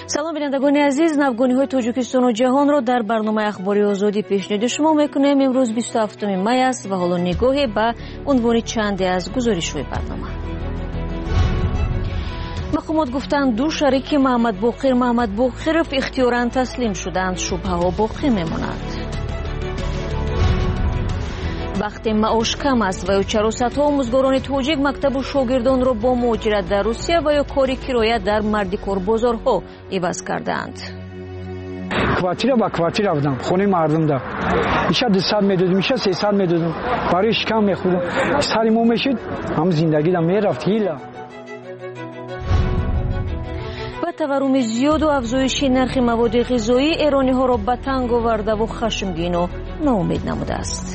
салом бинандагони азиз, навгониҳои тоҷикистону ҷаҳонро дар барномаи ахбори озодӣ пешниҳоди шумо мекунем. имрӯз 27 май аст ва ҳоло нигоҳе ба унвони чанде аз гузоришҳои барнома. мақомот гуфтанд ду шарики Маҳмад Боқиров ихтиёран таслим шуданд. шубҳаҳо боқӣ мемонад. вақте маош кам аст ва ё чаро садҳо омӯзгорони тоҷик мактабу шогирдонро бо муҳоҷират дар Русия ва ё кори кироя дар мардикорбозорҳо иваз карданд. квартира ба квартира будам, хонаи мардумда иша 200 медодим, иша 300 медодим, барои шикам мехӯрдам. сари мо мешид, ҳам зиндагида мерафт ҳила. ба таварруми зиёду афзоиши нархи маводи ғизоӣ эрониҳоро ба танг овардаву хашмгину ноумед намудааст.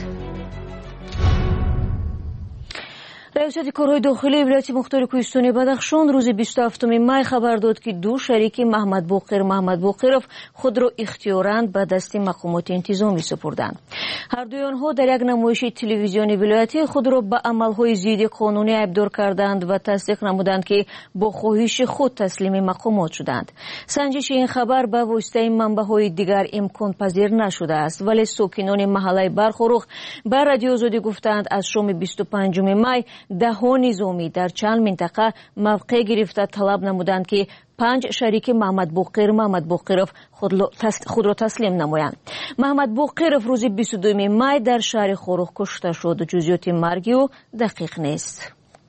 раисати корҳои дохилии вилояти мухтори кӯҳистони Бадахшон рӯзи 27 май хабар дод, ки ду шарики Маҳмад Боқиров худро ихтиёран ба дасти мақомоти интизомӣ супурданд. ҳардуи онҳо дар як намоиши телевизиони вилоятӣ худро ба амалҳои зидди қонунӣ айбдор карданд ва тасдиқ намуданд, ки бо хоҳиши худ таслими мақомот шуданд. санҷиши ин хабар ба воситаи манбаъҳои дигар имконпазир нашудааст, вале сокинони маҳаллаи Бархорух ба Радиои Озодӣ гуфтанд, аз шоми 25 май даҳо низомӣ дар чанд минтақа мавқеъ гирифта талаб намуданд, ки 5 шарики Маҳмад Боқиров худро таслим намоянд. Маҳмад Боқиров рӯзи 22 май дар шаҳри Хорух кушта шуд. ҷузъиёти марги ӯ дақиқ нест.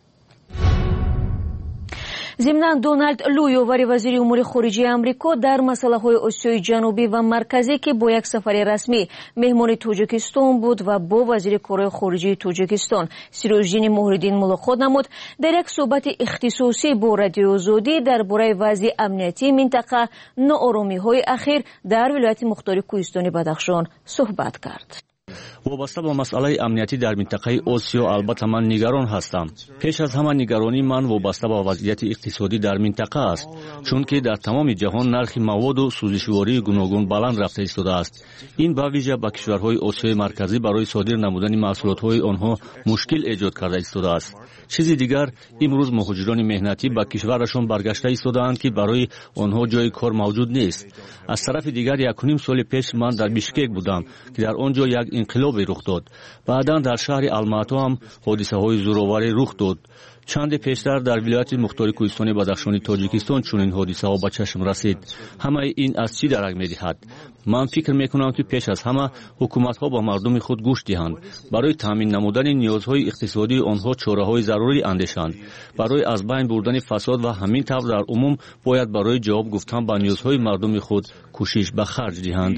зимнан Дональд Лу, ёвари вазири умури хориҷии Амрико, дар масъалаҳои Осиёи ҷанубӣ ва марказӣ, ки бо як сафари расмӣ меҳмони Тоҷикистон буд ва бо вазири корҳои хориҷии Тоҷикистон Сироҷдини Моҳриддин мулоқот намуд, дар як суҳбати ихтисосӣ бо Радиои Озодӣ дар бораи вазъи амниятии минтақа, нооромиҳои ахир дар вилояти мухтори кӯҳистони Бадахшон суҳбат кард. вобаста ба масъалаи амнияти дар минтақаи Осиё албатта ман нигарон ҳастам. пеш аз ҳама нигаронии ман вобаста ба вазъияти иқтисодӣ дар минтақа аст, чунки дар тамоми ҷаҳон нархи маводу сӯзишвории гуногун баланд рафта истодааст. ин ба виҷа ба кишварҳои Осиёи марказӣ барои содир намудани маҳсулотҳои онҳо мушкил эҷод карда истодааст. чизи дигар, имрӯз муҳоҷирони меҳнатӣ ба кишварашон баргашта истодаанд, ки барои онҳо ҷои кор мавҷуд нест. аз тарафи дигар 1.5 соли пеш ман дар Бишкек будам, ки дар он ҷо як инқилобе рух дод. баъдан дар шаҳри Алмато ҳам ҳодисаҳои зӯроварӣ рух дод. чанде пештар дар вилояти мухтори кӯҳистони Бадахшони Тоҷикистон чунин ҳодисаҳо ба чашм расид. ҳамаи ин аз чӣ дарак медиҳад? ман фикр мекунам, ки пеш аз ҳама ҳукуматҳо ба мардуми худ гӯш диҳанд, барои таъмин намудани ниёзҳои иқтисодии онҳо чораҳои зарурӣ андешанд, барои аз байн бурдани фасод ва ҳамин тавр дар умум бояд барои ҷавоб гуфтан ба ниёзҳои мардуми худ кӯшиш ба харҷ диҳанд.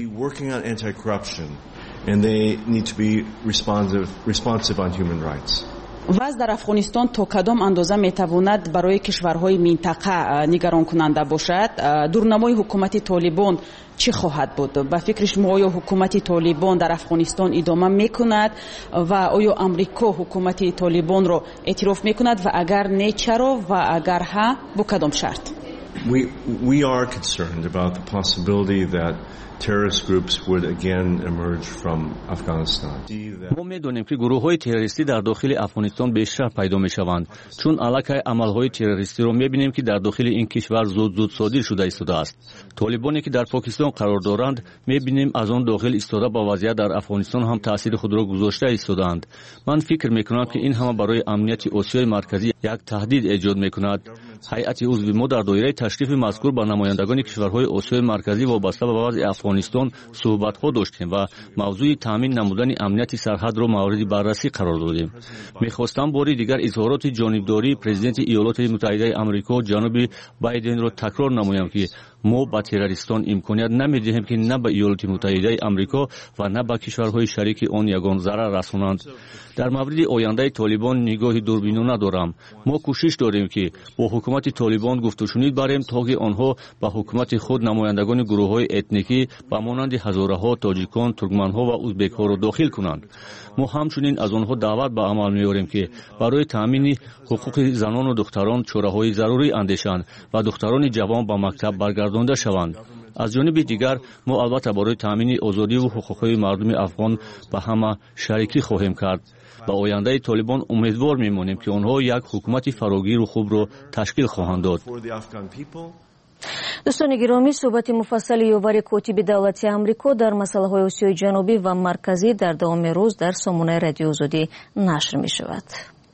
And they need to be responsive on human rights. ваз дар Афғонистон то кадом андоза метавонад барои кишварҳои минтақа нигаронкунанда бошад? дурнамои ҳукумати Толибон чӣ хоҳад буд? ба фикри шумо оё ҳукумати Толибон дар Афғонистон идома мекунад ва оё Амрико ҳукумати Толибонро эътироф мекунад ва агар не чаро ва агар ҳа бо кадом шарт? We are concerned about the possibility that terrorist groups would again emerge from Afghanistan. мо медонем, ки гурӯҳҳои террористӣ дар дохили Афғонистон бештар пайдо мешаванд, чун аллакай амалҳои террористиро мебинем, ки дар дохили ин кишвар зуд содир шуда истодааст. Толибоне, ки дар Покистон қарор доранд, мебинем аз он дохил истода ба вазъият дар Афғонистон ҳам таъсири худро гузошта истодаанд. ман фикр мекунам, ки ин ҳама барои амнияти Осиёи марказӣ як таҳдид эҷод мекунад. ҳайати узви мо дар доираи ташрифи мазкур ба намояндагони кишварҳои Осиёи марказӣ вобаста ба вазъи Афғонистон суҳбатҳо доштем ва мавзӯи таъмин намудани амнияти сарҳадро мавриди баррасӣ қарор додем. мехостам бори дигар изҳороти ҷонибдории президенти Иёлоти Муттаҳидаи Амрико ҷаноби Байденро такрор намоям, ки мо ба террористон имконият намедиҳем, ки на ба Иёлоти Муттаҳидаи Амрико ва на ба кишварҳои шарики он ягон зарар расонанд. дар мавриди ояндаи Толибон нигоҳи дурбинона дорам. мо кӯшиш дорем, ки бо ҳукумати Толибон гуфтушунид барем, то ки онҳо ба ҳукумати худ намояндагони гурӯҳҳои этникӣ ба монанди ҳазораҳо, тоҷикон, туркманҳо ва узбекҳоро дохил кунанд. мо ҳамчунин аз онҳо даъват ба амал меорем, ки барои таъмини ҳуқуқи занону духтарон чораҳои зарурӣ андешанд ва духтарони ҷавон ба мактаб баргардонда шаванд. аз ҷониби дигар мо албатта барои таъмини озодиву ҳуқуқҳои мардуми афғон ба ҳама шарикӣ хоҳем кард. ба ояндаи Толибон умедвор мемонем, ки онҳо як ҳукумати фарогиру хубро ташкил хоҳанд дод. دوستان گرامی، صحبت مفصل یاور کاتب دولتی آمریکا در مسائل آسیای جنوبی و مرکزی در دوام روز در سامانه رادیو آزادی نشر می شود.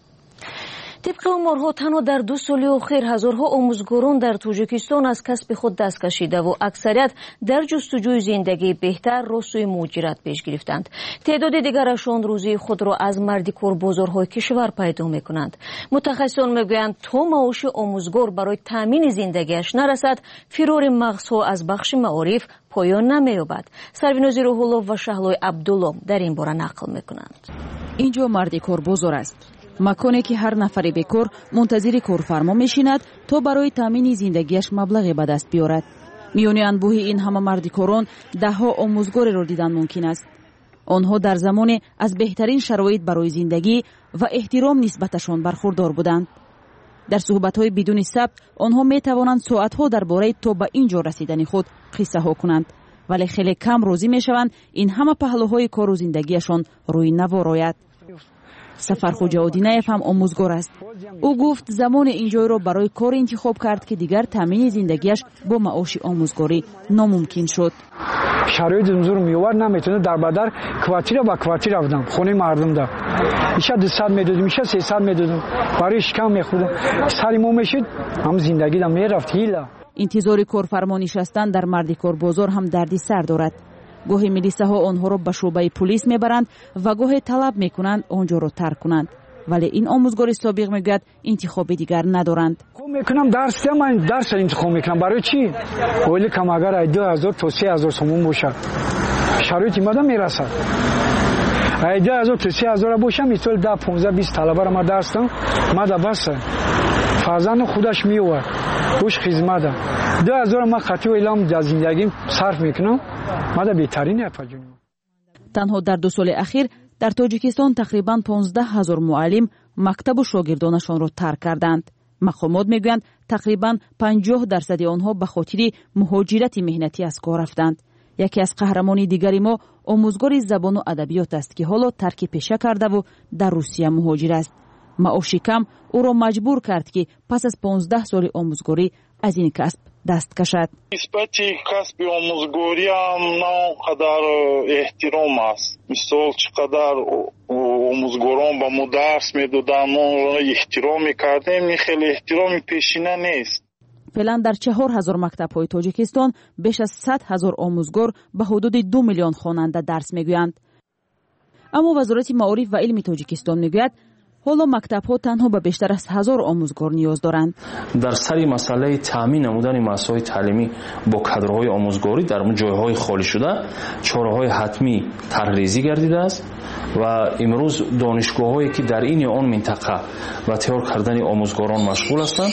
طبق آمارها تنها در 2 سال اخیر هزارها آموزگاران در تاجیکستان از کسب خود دست کشیده و اکثریت در جستجوی زندگی بهتر را سوی مهاجرت پیش گرفتند. تعداد دیگرشان روزی خود را از مردکار بازارهای کشور پیدا میکنند. متخصصان میگویند تا معاش آموزگار برای تامین زندگیش نرسد، فرار مغزها از بخش معارف پایان نمییابد. سروینازی روح‌الله و شهلای عبدالله در این باره نقل میکنند. اینجا مردکار بازار است. مکانی که هر نفر بیکار منتظر کارفرما میشیند تا برای تامین زندگیش مبلغی به دست بیارد. میان انبوه این همه مردکاران دهها آموزگار را دیدن ممکن است. آنها در زمان از بهترین شرایط برای زندگی و احترام نسبتشان برخوردار بودند. در صحبت‌های بدون ثبت آنها میتوانند ساعت‌ها درباره تا به اینجا رسیدن خود قصه ها کنند، ولی خیلی کم راضی میشوند این همه پهلوهای کار و زندگیشان روی نوار آید. سفرخوجا آدینایف هم آموزگار است. او گفت زمان اینجا را برای کار انتخاب کرد که دیگر تامین زندگیش با معاش آموزگاری ناممکن شد. شرایط زور میوار نمیتونه در بدر کوارتیر با کوارتیر رفتم خونه مردم ده. میشه 200 میدادم، میشه 300 میدادم، برای شکم میخوردم. سریمو میشد هم زندگی دم میرفت هیلا. انتظار کارفرما نشستن در مردکار بازار هم دردی سر دارد. گاهی میلیسه ها آنها را به شعبه پلیس میبرند و گاهی طلب میکنند آنجا را ترک کنند، ولی این آموزگار سابق میگوید انتخاب دیگر ندارند. میکنم من درس انتخاب میکنم. برای چی؟ ولی کم اگر 2000 تا 3000 سوم باشه شرایط ماده میرسد. 2000 تا 3000 باشه میتول 10 15 20 طلبه را ما درس دادم ماده بس فرزند خودش میوه روش خدمت ده. 2000 ما خطی و اعلام در زندگیم صرف میکنم. ماده بهترین افجونم. تنها در 2 سال اخیر در تاجیکستان تقریباً 15000 معلم مکتب و شاگردانشان را ترک کردند. مقامات میگویند تقریباً 50% آنها به خاطر مهاجرت مهنتی از کار رفتند. یکی از قهرمانی دیگری ما آموزگار زبان و ادبیات است که حالا ترک پیشه کرده و در روسیه مهاجر است. معاش کم او را مجبور کرد که پس از 15 سال آموزگاری از این کسب دست کشد. نسبت کسب آموزگاری هم نه قدر احترام است. مثال چقدر آموزگاران به ما درس میدادن ما احترام میکردیم، خیلی احترام پیشینه نیست. فعلا در 4000 مکتب های تاجیکستان بیش از 100,000 آموزگار به حدود 2 میلیون خواننده درس میگویند. اما وزارت معارف و علم تاجیکستان میگوید حالا مکتب‌ها تنها به بیشتر از 1000 آموزگار نیاز دارند. در سر مسئله تامین نمودن مؤسسات تعلیمی با کادرهای آموزگاری در جایهای خالی شده چاره‌های حتمی طرح‌ریزی گردیده است و امروز دانشگاه‌هایی که در این آن منطقه و تیار کردن آموزگاران مشغول هستند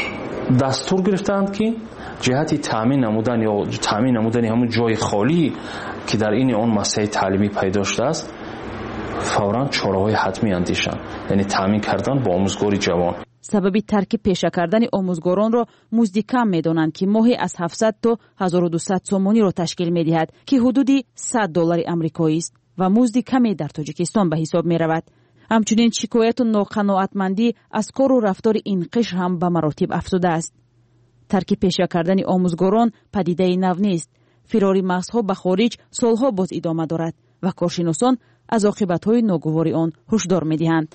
دستور گرفتند که جهت تامین نمودن یا تامین نمودن همون جای خالی که در این آن مؤسسه تعلیمی پیدا شده است فوراً چاره‌های حتمی اندیشند، یعنی تامین کردن با آموزگاری جوان. سبب ترک پیشه کردن آموزگاران را مزد کم می‌دانند که ماهی از 700 تا 1200 سومونی را تشکیل می‌دهد که حدودی $100 آمریکایی است و مزد کمی در تاجیکستان به حساب می‌رود. همچنین شکایت و ناقناعتمندی از کار و رفتار این قشر هم به مراتب افزوده است. ترک پیشه کردن آموزگاران پدیده نو نیست. فرار مغزها به خارج سالها باز ادامه دارد و کارشناسان از عاقبت‌های ناگوار آن هشدار می‌دهند.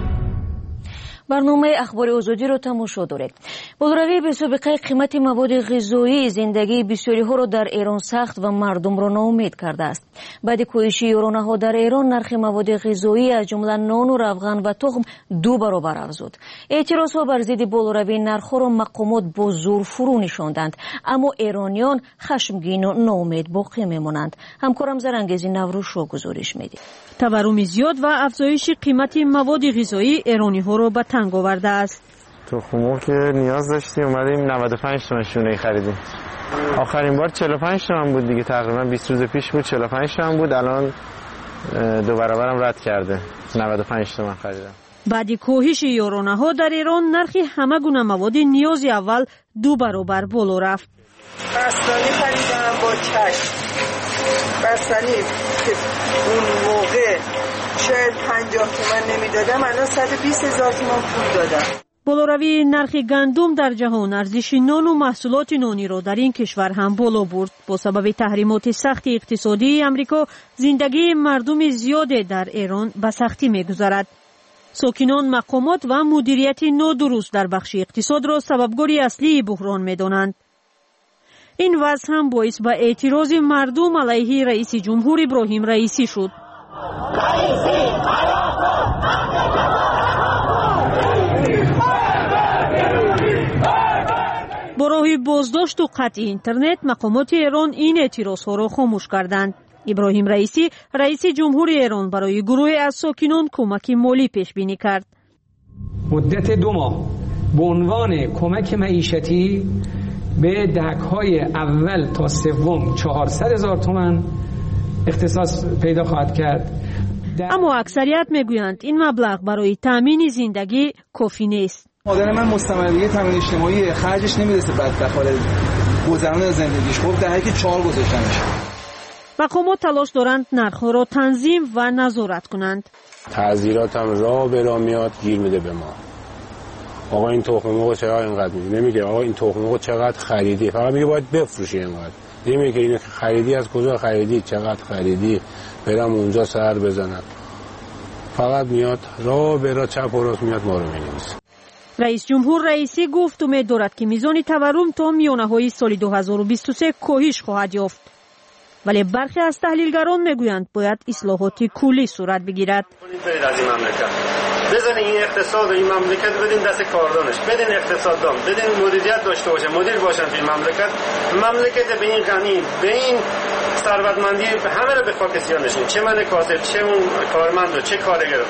برنامه اخبار آزادی را تماشا دارید. بالروی به سابقه قیمت مواد غذایی زندگی بسیاری ها را در ایران سخت و مردم را ناامید کرده است. بعد کاهش یارانه‌ها در ایران نرخ مواد غذایی از جمله نان و روغن و تخم 2 برابر افزود. اعتراض‌ها بر ضد بالروی نرخ‌ها را مقامات با زور فرو نشاندند، اما ایرانیان خشمگین و ناامید باقی می‌مانند. همکارم زرانگیز نوروشو گزارش می‌دهد. تورم زیاد و افزایش قیمت مواد غذایی ایرانی‌ها را به تنگ آورده است. تخم‌مرغ که نیاز داشتیم اومدیم 95 تومن شونه خریدیم. آخرین بار 45 تومن بود دیگه، تقریبا 20 روز پیش بود 45 تومن بود، الان 2 برابرم رد کرده، 95 تومن خریدم. بعد کاهش یارانه‌ها در ایران نرخ همه گونه مواد نیاز اول 2 برابر بالا رفت. بستنی خریدم با چشم. بستنی که اون موقع شاید 50 تومن نمیدادم، الان 120,000 تومن پول دادم. болоравии нархи гандум дар ҷаҳон арзиши нону маҳсулоти нониро дар ин кишвар ҳам боло бурд. Бо сабаби таҳримоти сахти иқтисодии амрико зиндагии мардуми зиёде дар Эрон ба сахтӣ мегузарад. сокинон мақомот ва мудирияти нодуруст дар бахши иқтисодро сабабгори аслии буҳрон медонанд. ин вазъ ҳам боис ба эътирози мардум алайҳи раиси ҷумҳур Иброҳим Раисӣ шуд. бо роҳи боздошту қатъи интернет мақомоти Эрон ин эътирозҳоро хомӯш карданд. иброҳим Раисӣ раиси ҷумҳури Эрон барои гурӯҳе аз сокинон кӯмаки молӣ пешбинӣ кард. مدت 2 ماه به عنوان کمک معیشتی به دهک‌های اول تا سوم 400,000 تومان اختصاص پیدا خواهد کرد. اما اکثریت میگویند این مبلغ برای تامین زندگی کافی نیست. مادر من مستمره تامین اجتماعی خرجش نمیرسه بعد خاله گذران زندگیش. خب دهه که 4 گذاشتنش. مقامات تلاش دارند نرخ‌ها را تنظیم و نظارت کنند. تعذیرات هم راه به راه میاد گیر میده به ما. آقا این تخم مرغ چقدر اینقدر میگه، نمیگه آقا این تخم مرغ چقدر خریدی، فقط میگه باید بفروشی اینقدر. نمیگه اینو خریدی از کجا خریدی، چقدر خریدی، برم اونجا سر بزنم. فقط میاد راه به راه چپ و راست میاد ما رو می‌نویسه. رئیس جمهور رئیسی گفت امید دارد که میزان تورم تا میانه‌های سال 2023 کاهش خواهد یافت. ولی برخی از تحلیلگران میگویند باید اصلاحات کلی صورت بگیرد. بزنین این اقتصاد و این مملکت بدین دست کاردانش، بدین اقتصاددان، بدین مدیریت داشته باشه، مدیر باشن توی مملکت به این غنی، به این ثروتمندی همه رو به خاک سیاه نشین، چه من کاسب، چه اون کارمند و چه کارگر.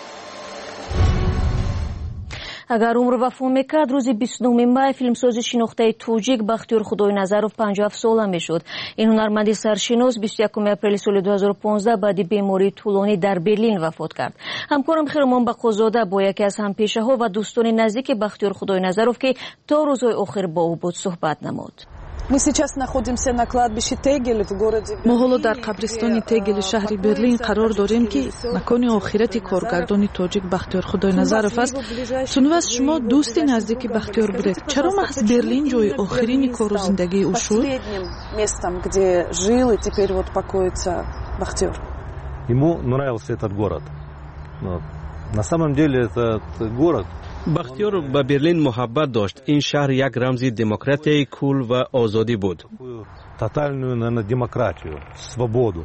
اگر عمر وفا میکرد روز 29 مای فیلمساز شناخته توجیک بختیار خداینظرов 57 ساله میشد. این هنرمند سرشناس 21 اپریل سال 2015 بعد بیماری طولانی در برلین وفات کرد. همکارم خیرمان بقازاده با یکی از همپیشه‌ها و دوستان نزدیک بختیار خداینظرов که تا روزهای آخر با او بود صحبت نمود. ما حالا در قبرستان تگل شهر برلین قرار داریم که مکان آخرت کارگردان تاجیک بختیار خداینظرов است. چون از شما دوست نزدیک بختیار بودید، چرا محض برلین جای آخرین کار و زندگی او شد؟ Ему нравился этот город. На самом деле этот город بختیار به برلین محبت داشت. این شهر یک رمز دموکراسی کول و آزادی بود. Тотальную, наверное, демократию, свободу.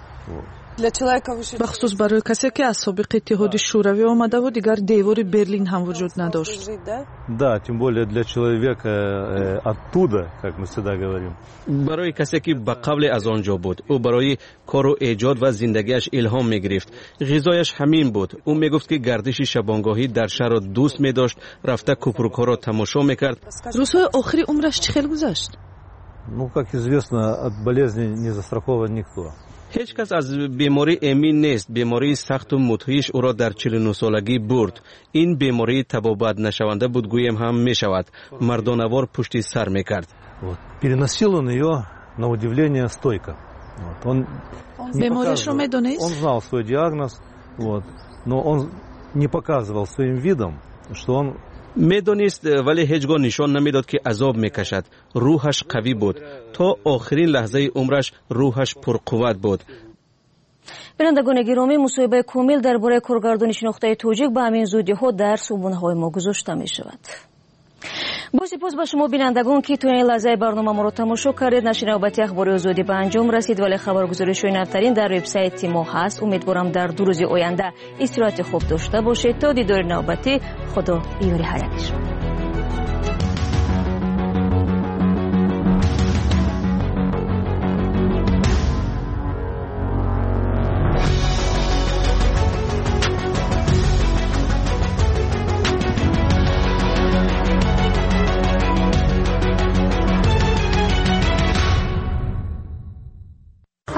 بخصوص برای کسی که از سابق اتحاد شوروی آمده و دیگر دیوار برلین هم وجود نداشت. Да, тем более для человека оттуда, как мы всегда говорим. برای کسی که به قبل از آنجا بود، او برای کار و ایجاد و زندگیش الهام می‌گرفت. غذایش همین بود. او میگفت که گردش شبانگاهی در شهر را دوست می‌داشت، رفته کوپرک‌ها را تماشا می‌کرد. روزهای آخری عمرش چه گذشت؟ Ну, как известно, от болезни не застрахован никто. هیچ کس از بیماری امین نیست. بیماری سخت و مدهش او را در 49 سالگی برد. این بیماری تبابت نشونده بود گویم هم می شود. مردانوار پشت سر می کرد. Переносил он ее на удивление стойко. بیماریش رو می دونست؟ Он знал свой диагноз, но он не показывал своим видом, что он میدونست ولی هیچگاه نشان نمیداد که عذاب میکشد. روحش قوی بود. تا آخرین لحظه عمرش روحش پرقوت بود. بینندگان گرامی، مصاحبه کامل درباره کارگردان شناخته توجیک به همین زودی‌ها در صبحانه‌های ما گذاشته می‌شود. با سپاس به شما بینندگان که تو این لحظه برنامه ما رو تماشا کردید. نشر نوبتی اخبار آزادی به انجام رسید، ولی خبرگزاری‌های نوترین در وبسایت ما هست. امیدوارم در 2 روز آینده استراحت خوب داشته باشید. تا دیدار نوبتی، خدا یاری هر یکشون.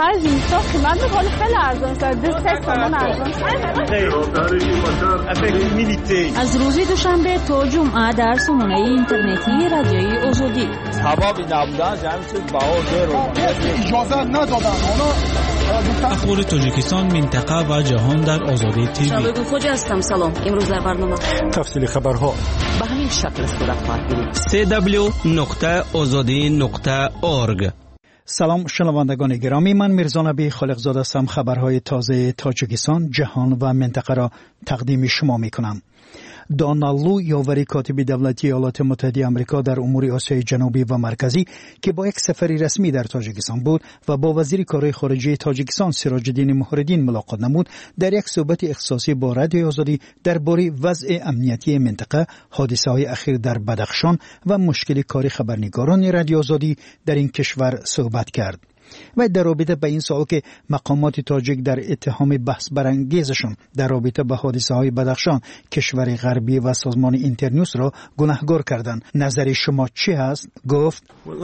از اینستا قیمت میکنه خیلی ارزان است. 2 تومان ارزان است. از روز دوشنبه تا جمعه در سامانه اینترنتی رادیوی آزادی. ثوابی نبودن جمعیت بها اجازه ندادن. اخبار تاجیکستان، منطقه و جهان در آزادی تیوی. شبکه خوجا هستم. سلام. امروز در برنامه تفصیل خبرها به همین شکل صورت خواهد گرفت. www.azadi.org. سلام شنوندگان گرامی، من میرزا نبی خالقزاده هستم. خبرهای تازه تاجیکستان، جهان و منطقه را تقدیم شما میکنم. دونالد لو، یاوری کاتب دولتی ایالات متحده آمریکا در امور آسیای جنوبی و مرکزی که با یک سفری رسمی در تاجیکستان بود و با وزیر کارهای خارجه تاجیکستان سراج الدین محردین ملاقات نمود، در یک صحبت اختصاصی با رادیو آزادی درباره وضع امنیتی منطقه، حادثه‌های اخیر در بدخشان و مشکل کاری خبرنگاران رادیو آزادی در این کشور صحبت کرد. و در رابطه به این سوال که مقامات تاجیک در اتهام بحث برانگیزشان در رابطه با حادثه‌های بدخشان کشور غربی و سازمان اینترنیوس را گناهکار کردند، نظر شما چی هست؟ گفت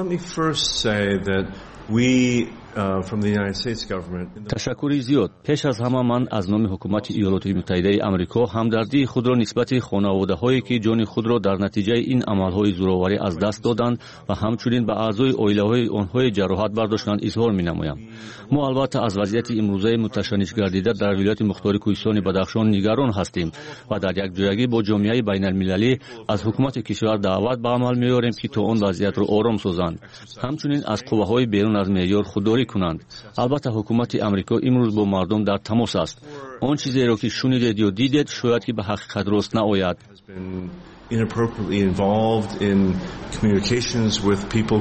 تشکری زیاد. پیش از همه من از نام حکومت ایالات متحده آمریکا همدردی خود را نسبت خانواده‌هایی که جان خود را در نتیجه این عمل‌های زورآوری از دست دادند و همچنین به اعضای عائله‌های آنها جراحت برداشتند اظهار می‌نمایم. ما البته از وضعیت امروزه متشنج گردیده در ولایت مختار کوهستان بدخشان نگران هستیم و در یک جایگی با جامعه بین‌المللی از حکومت کشور دعوت به عمل می‌آوریم که تا آن وضعیت را آرام سازند، همچنین از قوه‌های بیرون از معیار خودداری کنند. البته حکومت آمریکا امروز با مردم در تماس است. آن چیزی را که شنیدید یا دیدید شاید که به حقیقت درست نآید. Inappropriately involved in communications with people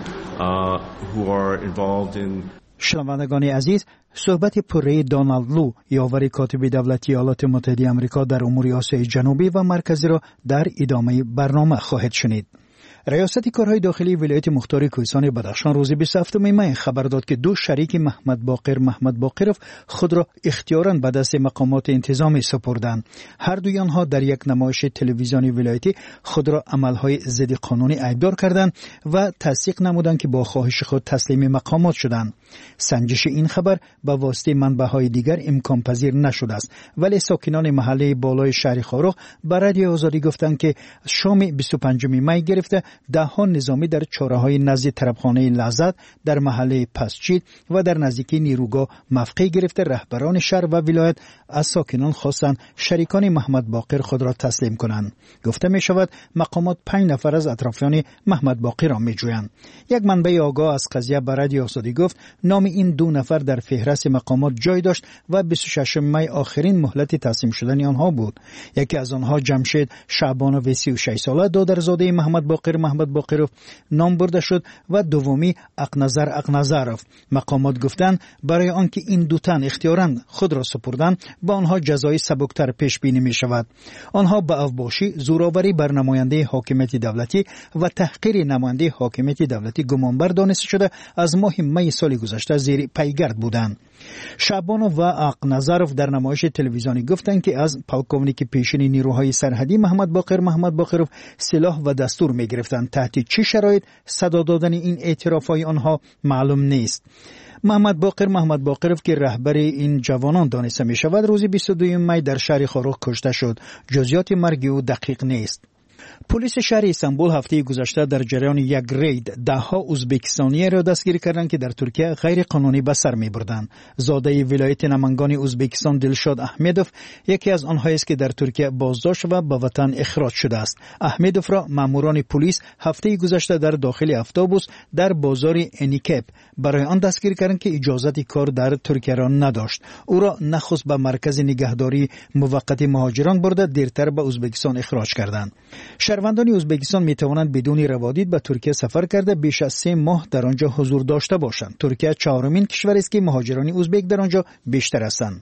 who are involved in. شنوندگان عزیز، صحبت پره دونالد لو، یاوری کاتب دولتی ایالات متحده آمریکا در امور آسیای جنوبی و مرکزی را در ادامه برنامه خواهد شنید. ریاست کارهای داخلی ولایت مختار کوهستان بدخشان روز 27 می خبر داد که 2 شریک محمد باقرов خود را اختیاراً به دست مقامات انتظامی سپردند. هر دوی آنها در یک نمایش تلویزیونی ولایتی خود را عملهای ضد قانونی ایبدار کردند و تصدیق نمودند که با خواهش خود تسلیم مقامات شدند. سنجش این خبر به واسطه منبع‌های دیگر امکان پذیر نشده است، ولی ساکنان محله بالای شهر خاروخ به رادیو آزادی گفتند که شام 25 می گرفته 10 نظامی در چاره‌های نزد طربخانه لذت در محله پسچید و در نزدیکی نیروگاه موقع گرفته رهبران شهر و ولایت از ساکنان خواستند شریکان محمد باقر خود را تسلیم کنند. گفته می شود مقامات 5 نفر از اطرافیان محمد باقر را می جویند. یک منبع آگاه از قضیه به رادیو آزادی گفت نام این 2 نفر در فهرست مقامات جای داشت و 26 می آخرین مهلت تسلیم شدن آنها بود. یکی از آنها جمشید شعبان 36 ساله دادرزاده محمد باقرov نام برده شد و دومی اقنظرov. مقامات گفتند برای آنکه این 2 تن اختیاراً خود را سپردند با آنها جزای سبکتر پیش بینی می شود. آنها به اوباشی، زورآوری بر نماینده حاکمیت دولتی و تحقیر نماینده حاکمیت دولتی گمانبر دانسته شده از ماه می سال گذشته زیر پیگرد بودند. شعبانov و اقنظرov در نمایش تلویزیونی گفتند که از پالکوونیک پیشین نیروهای سرحدی محمد باقرov سلاح و دستور می گرفتند. تحت چه شرایط صدا دادن این اعترافهای آنها معلوم نیست. محمد باقرov که رهبر این جوانان دانسته می شود روز 22 می در شهر خاروخ کشته شد. جزئیات مرگ او دقیق نیست. پلیس شهر استانبول هفته گذشته در جریان یک رید 10 ازبکستانی را دستگیر کردند که در ترکیه غیر قانونی به سر می‌بردند. زاده ولایت نمنگان ازبکستان دلشاد احمدوف یکی از آنهایی است که در ترکیه بازداشت و به وطن اخراج شده است. احمدوف را ماموران پلیس هفته گذشته در داخل اتوبوس در بازار انیکپ برای آن دستگیر کردند که اجازه کار در ترکیه را نداشت. او را نخست به مرکز نگهداری موقت مهاجران برده دیرتر به ازبکستان اخراج کردند. شهروندان ازبکستان می توانند بدون روادید به ترکیه سفر کرده بیش از 3 ماه در آنجا حضور داشته باشند. ترکیه 4مین کشور است که مهاجران ازبک در آنجا بیشتر هستند.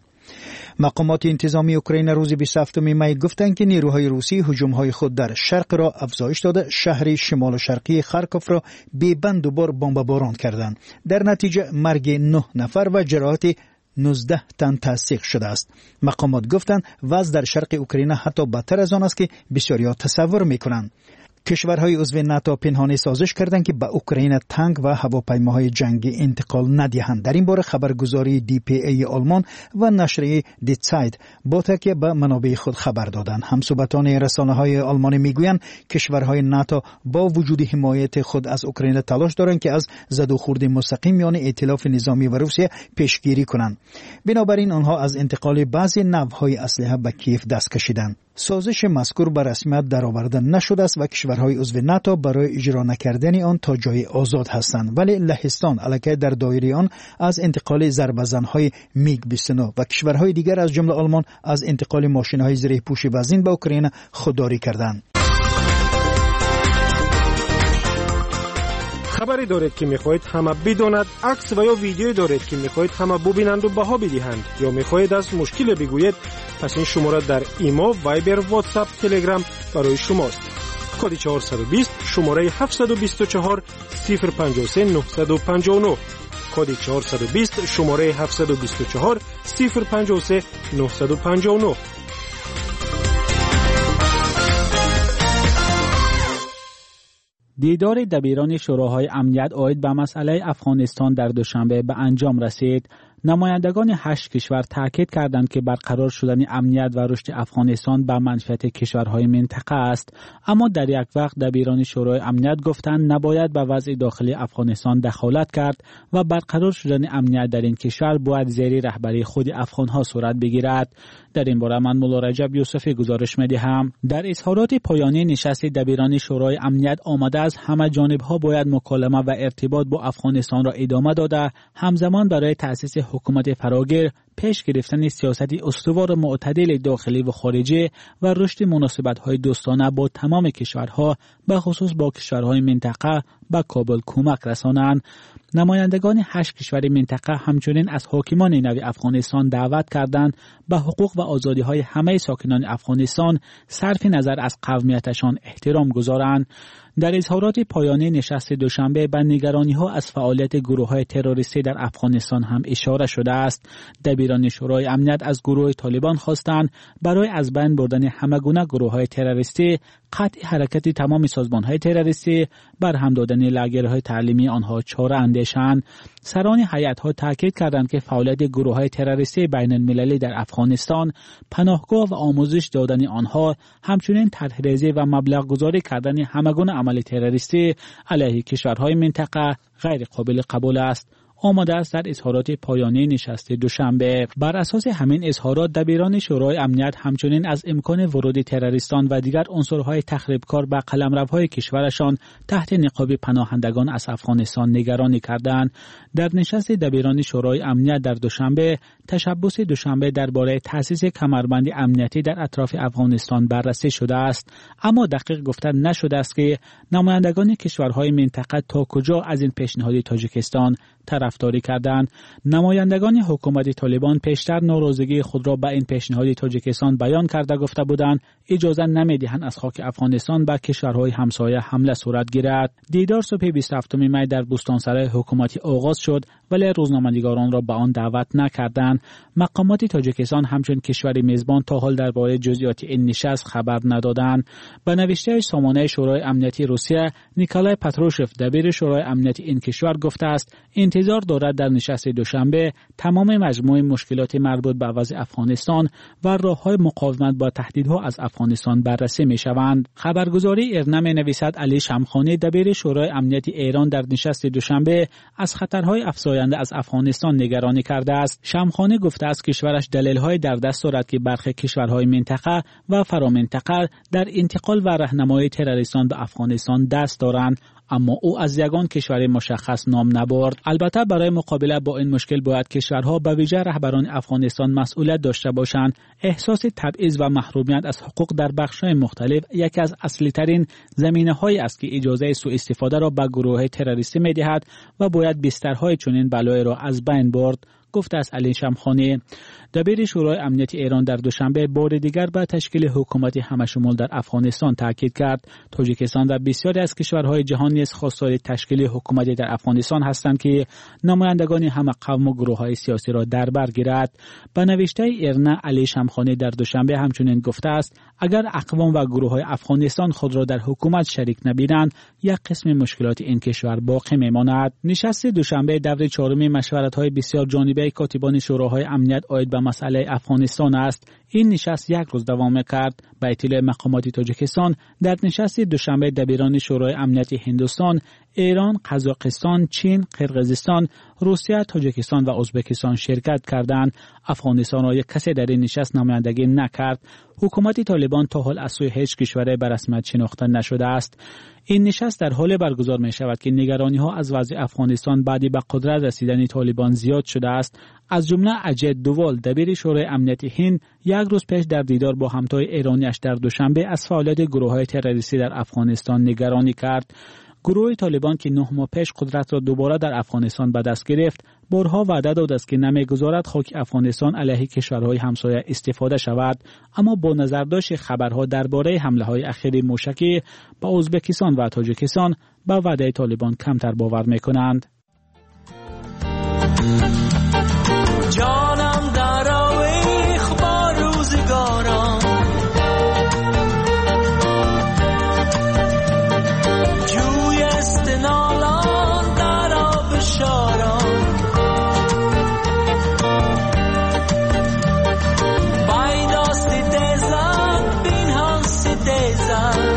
مقامات انتظامی اوکراین روز 27 می گفتند که نیروهای روسی هجوم‌های خود در شرق را افزایش داده شهر شمال و شرقی خارکوف را بی‌بند و بار بمباران کردند. در نتیجه مرگ 9 نفر و جراحت 19 تن تصدیق شده است. مقامات گفتند وضع در شرق اوکراین حتی بدتر از آن است که بسیاری‌ها تصور می‌کنند. کشورهای عضو ناتو پنهانی سازش کردند که به اوکراین تانک و هواپیماهای جنگی انتقال ندهند. در این باره خبرگزاری DPA آلمان و نشریه دیتساید با تکیه به منابع خود خبر دادند. همسوبتان رسانه‌های آلمانی میگویند کشورهای ناتو با وجود حمایت خود از اوکراین تلاش دارند که از زد و خورد مستقیم میان ائتلاف نظامی و روسیه پیشگیری کنند. بنابراین آنها از انتقال بعضی نوع‌های اسلحه به کیف دست کشیدند. سازش مذکور به رسمیت درآورده نشده است و کشورهای عضو ناتو برای اجرا نکردن آن تا جای آزاد هستند، ولی لهستان علاقه در دایره آن از انتقال ضربه‌زن‌های میگ 29 و کشورهای دیگر از جمله آلمان از انتقال ماشین‌های زره‌پوش وزین به اوکراین خودداری کردند. خبری دارید که میخواهید همه بداند، عکس و یا ویدیویی دارید که میخواهید همه ببینند و بها بدهند، یا میخواهید از مشکل بگویید، پس این شماره در ایما، وایبر، واتساپ، تلگرام برای شماست. کد 420 شماره 724 053 959. کد 420 شماره 724 053 959. دیدار دبیران شوراهای امنیت عاید به مسئله افغانستان در دوشنبه به انجام رسید. نمایندگان 8 کشور تاکید کردند که برقرار شدن امنیت و رشد افغانستان به منفعت کشورهای منطقه است، اما در یک وقت دبیران شورای امنیت گفتند نباید به وضع داخلی افغانستان دخالت کرد و برقرار شدن امنیت در این کشور باید زیر رهبری خود افغانها صورت بگیرد. در این باره من مولا رجب یوسفی گزارش می‌دهم. در اظهارات پایانی نشست دبیران شورای امنیت آمده است همه جانب‌ها باید مکالمه و ارتباط با افغانستان را ادامه داده، همزمان برای تأسیس حکومت فراگیر، پیش گرفتن سیاست استوار معتدل داخلی و خارجی و رشد مناسبت‌های دوستانه با تمام کشورها، به خصوص با کشورهای منطقه، به کابل کمک رسانند. نمایندگان 8 کشور منطقه همچنین از حاکمان نو افغانستان دعوت کردند به حقوق و آزادی‌های همه ساکنان افغانستان صرف نظر از قومیتشان احترام گذارند. در اظهارات پایانی نشست دوشنبه به نگرانی‌ها از فعالیت گروه‌های تروریستی در افغانستان هم اشاره شده است. دبیران شورای امنیت از گروه طالبان خواستند برای از بین بردن همگونه گروه‌های تروریستی، قطع حرکت تمام سازمان‌های تروریستی، برهم دادن لاگرهای تعلیمی آنها چاره اندیشند. سران هیئت‌ها تاکید کردند که فعالیت گروه‌های تروریستی بین‌المللی در افغانستان، پناهگاه و آموزش دادن آنها، همچنین طرح‌ریزی و مبلغ گذاری کردن همگونه عمل تروریستی علیه کشورهای منطقه غیر قابل قبول است. آمده است در اظهارات پایانی نشست دوشنبه. بر اساس همین اظهارات دبیران شورای امنیت همچنین از امکان ورود تروریستان و دیگر عنصرهای تخریبکار به قلمروهای کشورشان تحت نقاب پناهندگان از افغانستان نگرانی کردند. در نشست دبیران شورای امنیت در دوشنبه، تشبث دوشنبه درباره تأسیس کمربند امنیتی در اطراف افغانستان بررسی شده است، اما دقیق گفته نشده است که نمایندگان کشورهای منطقه تا کجا از این پیشنهاد تاجیکستان طرفداری کردند. نمایندگان حکومت طالبان پیشتر ناراضگی خود را به این پیشنهاد تاجیکستان بیان کرده گفته بودند اجازه نمیدهند از خاک افغانستان به کشورهای همسایه حمله صورت گیرد. دیدار صبح 27 می در بستانسرای حکومتی آغاز شد، ولی روزنامه‌نگاران را به آن دعوت نکردند. مقامات تاجیکستان همچون کشور میزبان تا حال درباره جزئیات این نشست خبر ندادند. به نوشته سامانه شورای امنیتی روسیه، نیکولای پاتروشف دبیر شورای امنیتی این کشور گفته است انتظار دارد در نشست دوشنبه تمام مجموعه مشکلات مربوط به وضع افغانستان و راه‌های مقاومت با تهدیدها از افغانستان بررسی می‌شوند. خبرگزاری ایرنا می‌نویسد علی شمخانی دبیر شورای امنیتی ایران در نشست دوشنبه از خطرهای افزاینده از افغانستان نگرانی کرده است. شمخانی گفته است کشورش دلایل‌های در دست دارد که برخی کشورهای منطقه و فرامنطقه در انتقال و راهنمایی تروریستان به افغانستان دست دارند، اما او از یگان کشور مشخص نام نبرد. البته برای مقابله با این مشکل باید کشورها به ویژه رهبران افغانستان مسئولیت داشته باشند. احساس تبعیض و محرومیت از حقوق در بخش‌های مختلف یکی از اصلی‌ترین زمینه‌هایی است که اجازه سوء استفاده را به گروه‌های تروریستی می‌دهد و باید بسترهای چنین بلایی را از بین برد. گفته است علی شمخانی. دبیر شورای امنیت ایران در دوشنبه بار دیگر به تشکیل حکومت همشمول در افغانستان تاکید کرد. تاجیکستان و بسیاری از کشورهای جهان نیز خواستار تشکیل حکومتی در افغانستان هستند که نمایندگان همه قوم و گروه‌های سیاسی را در بر گیرد. به نوشته ایرنا علی شمخانی در دوشنبه همچنین گفته است اگر اقوام و گروه‌های افغانستان خود را در حکومت شریک نبینند یک قسم مشکلات این کشور باقی میماند. نشست دوشنبه دور چهارم مشورت‌های بسیار جانبه کاتبان شوراهای امنیت عاید به مسئله افغانستان است. این نشست یک روز دوام کرد. به اطلاع مقامات تاجیکستان در نشست دوشنبه دبیران شورای امنیت هندوستان، ایران، قزاقستان، چین، قرقیزستان، روسیه، تاجیکستان و ازبکستان شرکت کردند. افغانستان را یک کسی در این نشست نمایندگی نکرد. حکومت طالبان تا حال از سوی هیچ کشور به رسمیت شناخته نشده است. این نشست در حال برگزار می شود که نگرانی ها از وضع افغانستان بعد به قدرت رسیدن طالبان زیاد شده است. از جمله اجیت دووال دبیر شورای امنیت هند یک روز پیش در دیدار با همتای ایرانیش در دوشنبه از فعالیت گروه‌های تروریستی در افغانستان نگرانی کرد. گروه طالبان که 9 ماه پیش قدرت را دوباره در افغانستان به دست گرفت، بارها وعده داد است که نمیگذارد خاک افغانستان علیه کشورهای همسایه استفاده شود، اما با نظرداشت خبرها درباره حمله‌های اخیر موشکی به ازبکستان و تاجیکستان به وعده طالبان کمتر باور می‌کنند. جانم در آویخ با روزگاران، جوی استنالان در آب شاران، بایداستی دیزن بین هانسی دیزن،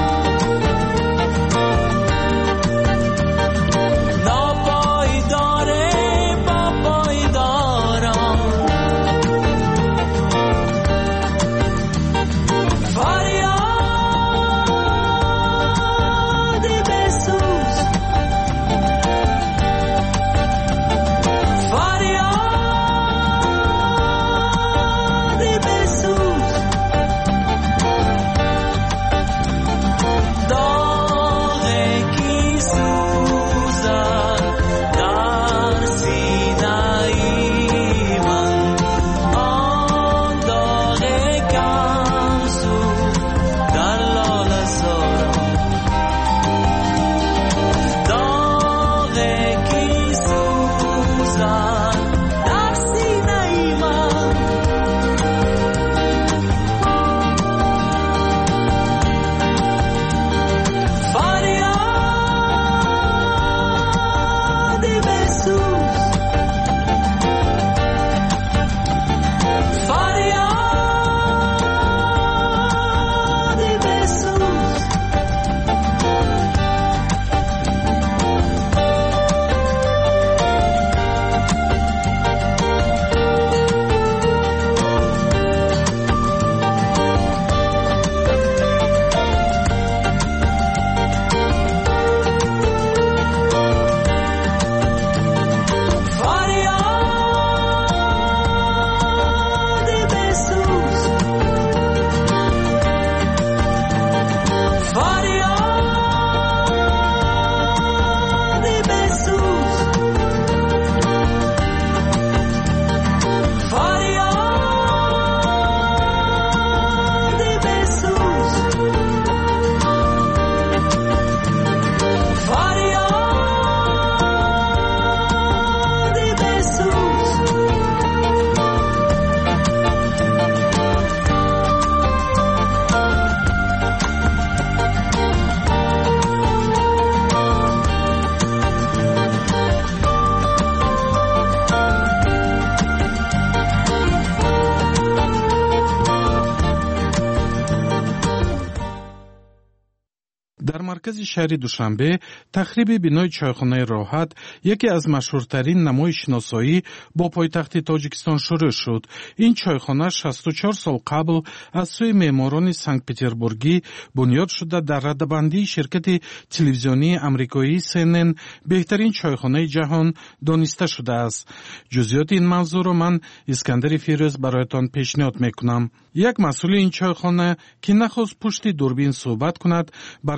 مرکز شهر دوشنبه تخریب بنای چایخانه راحت یکی از مشهورترین نمای شناسایی با پایتخت تاجیکستان شروع شد. این چایخانه 64 سال قبل از سوی معماران سنت پترزبورگی بنیاد شده در رده‌بندی شرکت تلویزیونی آمریکایی CNN بهترین چایخانه جهان دانسته شده است. جزئیات این موضوع را من اسکندر فیروز برایتان پیشنهاد میکنم. یک مسئول این چایخانه که نخواست پشت دوربین صحبت کند، به رادیو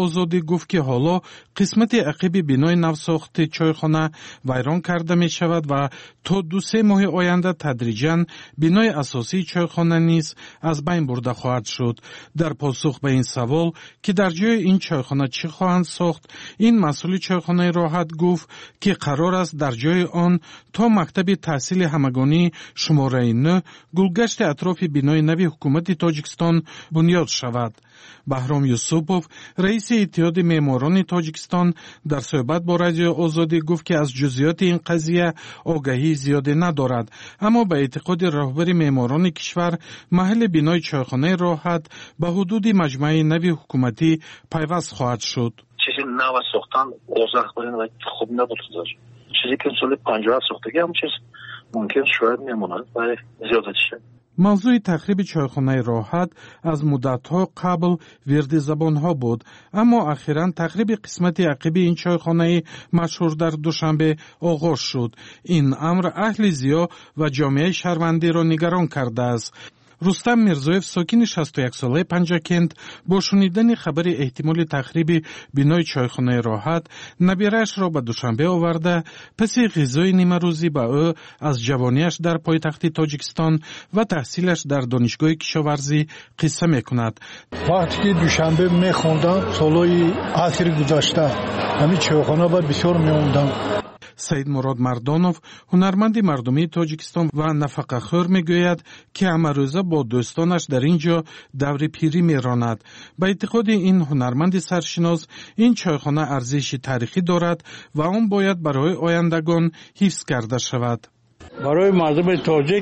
озодӣ гуфт ки ҳоло қисмати ақиби бинои навсохти чойхона вайрон карда мешавад ва то 2-3 моҳи оянда тадриҷан бинои асосии чойхона низ аз байн бурда хоҳад шуд. дар посух ба ин савол ки дар ҷои ин чойхона чӣ хоҳанд сохт, ин масъули чойхонаи роҳат гуфт ки қарор аст дар ҷои он то мактаби таҳсили ҳамагонии шумораи 9 гулгашти атрофи бинои нави ҳукумати Тоҷикистон бунёд шавад. баҳром юсупов, раиси иттиҳоди меъморони Тоҷикистон, дар суҳбат бо радиои Озодӣ гуфт ки аз ҷузъиёти ин қазия огаҳии зиёде надорад, аммо ба эътиқоди роҳбари меъморони кишвар маҳалли бинои чойхонаи роҳат ба ҳудуди маҷмӯаи нави ҳукуматӣ пайваст хоҳад шуд. چیزی نو ساختن اوضاع کنین و خوب نبود داشت. چیزی که سال 50 ساختگی هم چیز ممکن شاید میموند ولی زیادت شد. мавзӯи тахриби чойхонаи роҳат аз муддатҳо қабл вирдизабонҳо буд, аммо ахиран тахриби қисмати ақиби ин чойхонаи машҳур дар душанбе оғоз шуд. ин амр аҳли зиё ва ҷомеаи шаҳрвандиро нигарон кардааст. рустам мирзоев, сокини 61-солаи Панҷакент, бо шунидани хабари эҳтимоли тахриби бинои чойхонаи роҳат набираашро ба Душанбе оварда, паси ғизои нимарӯзӣ ба ӯ аз ҷавониаш дар пойтахти Тоҷикистон ва таҳсилаш дар донишгоҳи кишоварзӣ қисса мекунад. вақте ки Душанбе мехондам солҳои асри гузашта ҳамин чойхона ба бисёр меомадам. саид мурод мардонов, ҳунарманди мардумии Тоҷикистон ва нафақахӯр, мегӯяд ки ҳамарӯза бо дӯстонаш дар ин ҷо даври пирӣ меронад. ба эътиқоди ин ҳунарманди саршинос, ин чойхона арзиши тарихӣ дорад ва он бояд барои ояндагон ҳифз карда шавад. барои мардуми тоҷик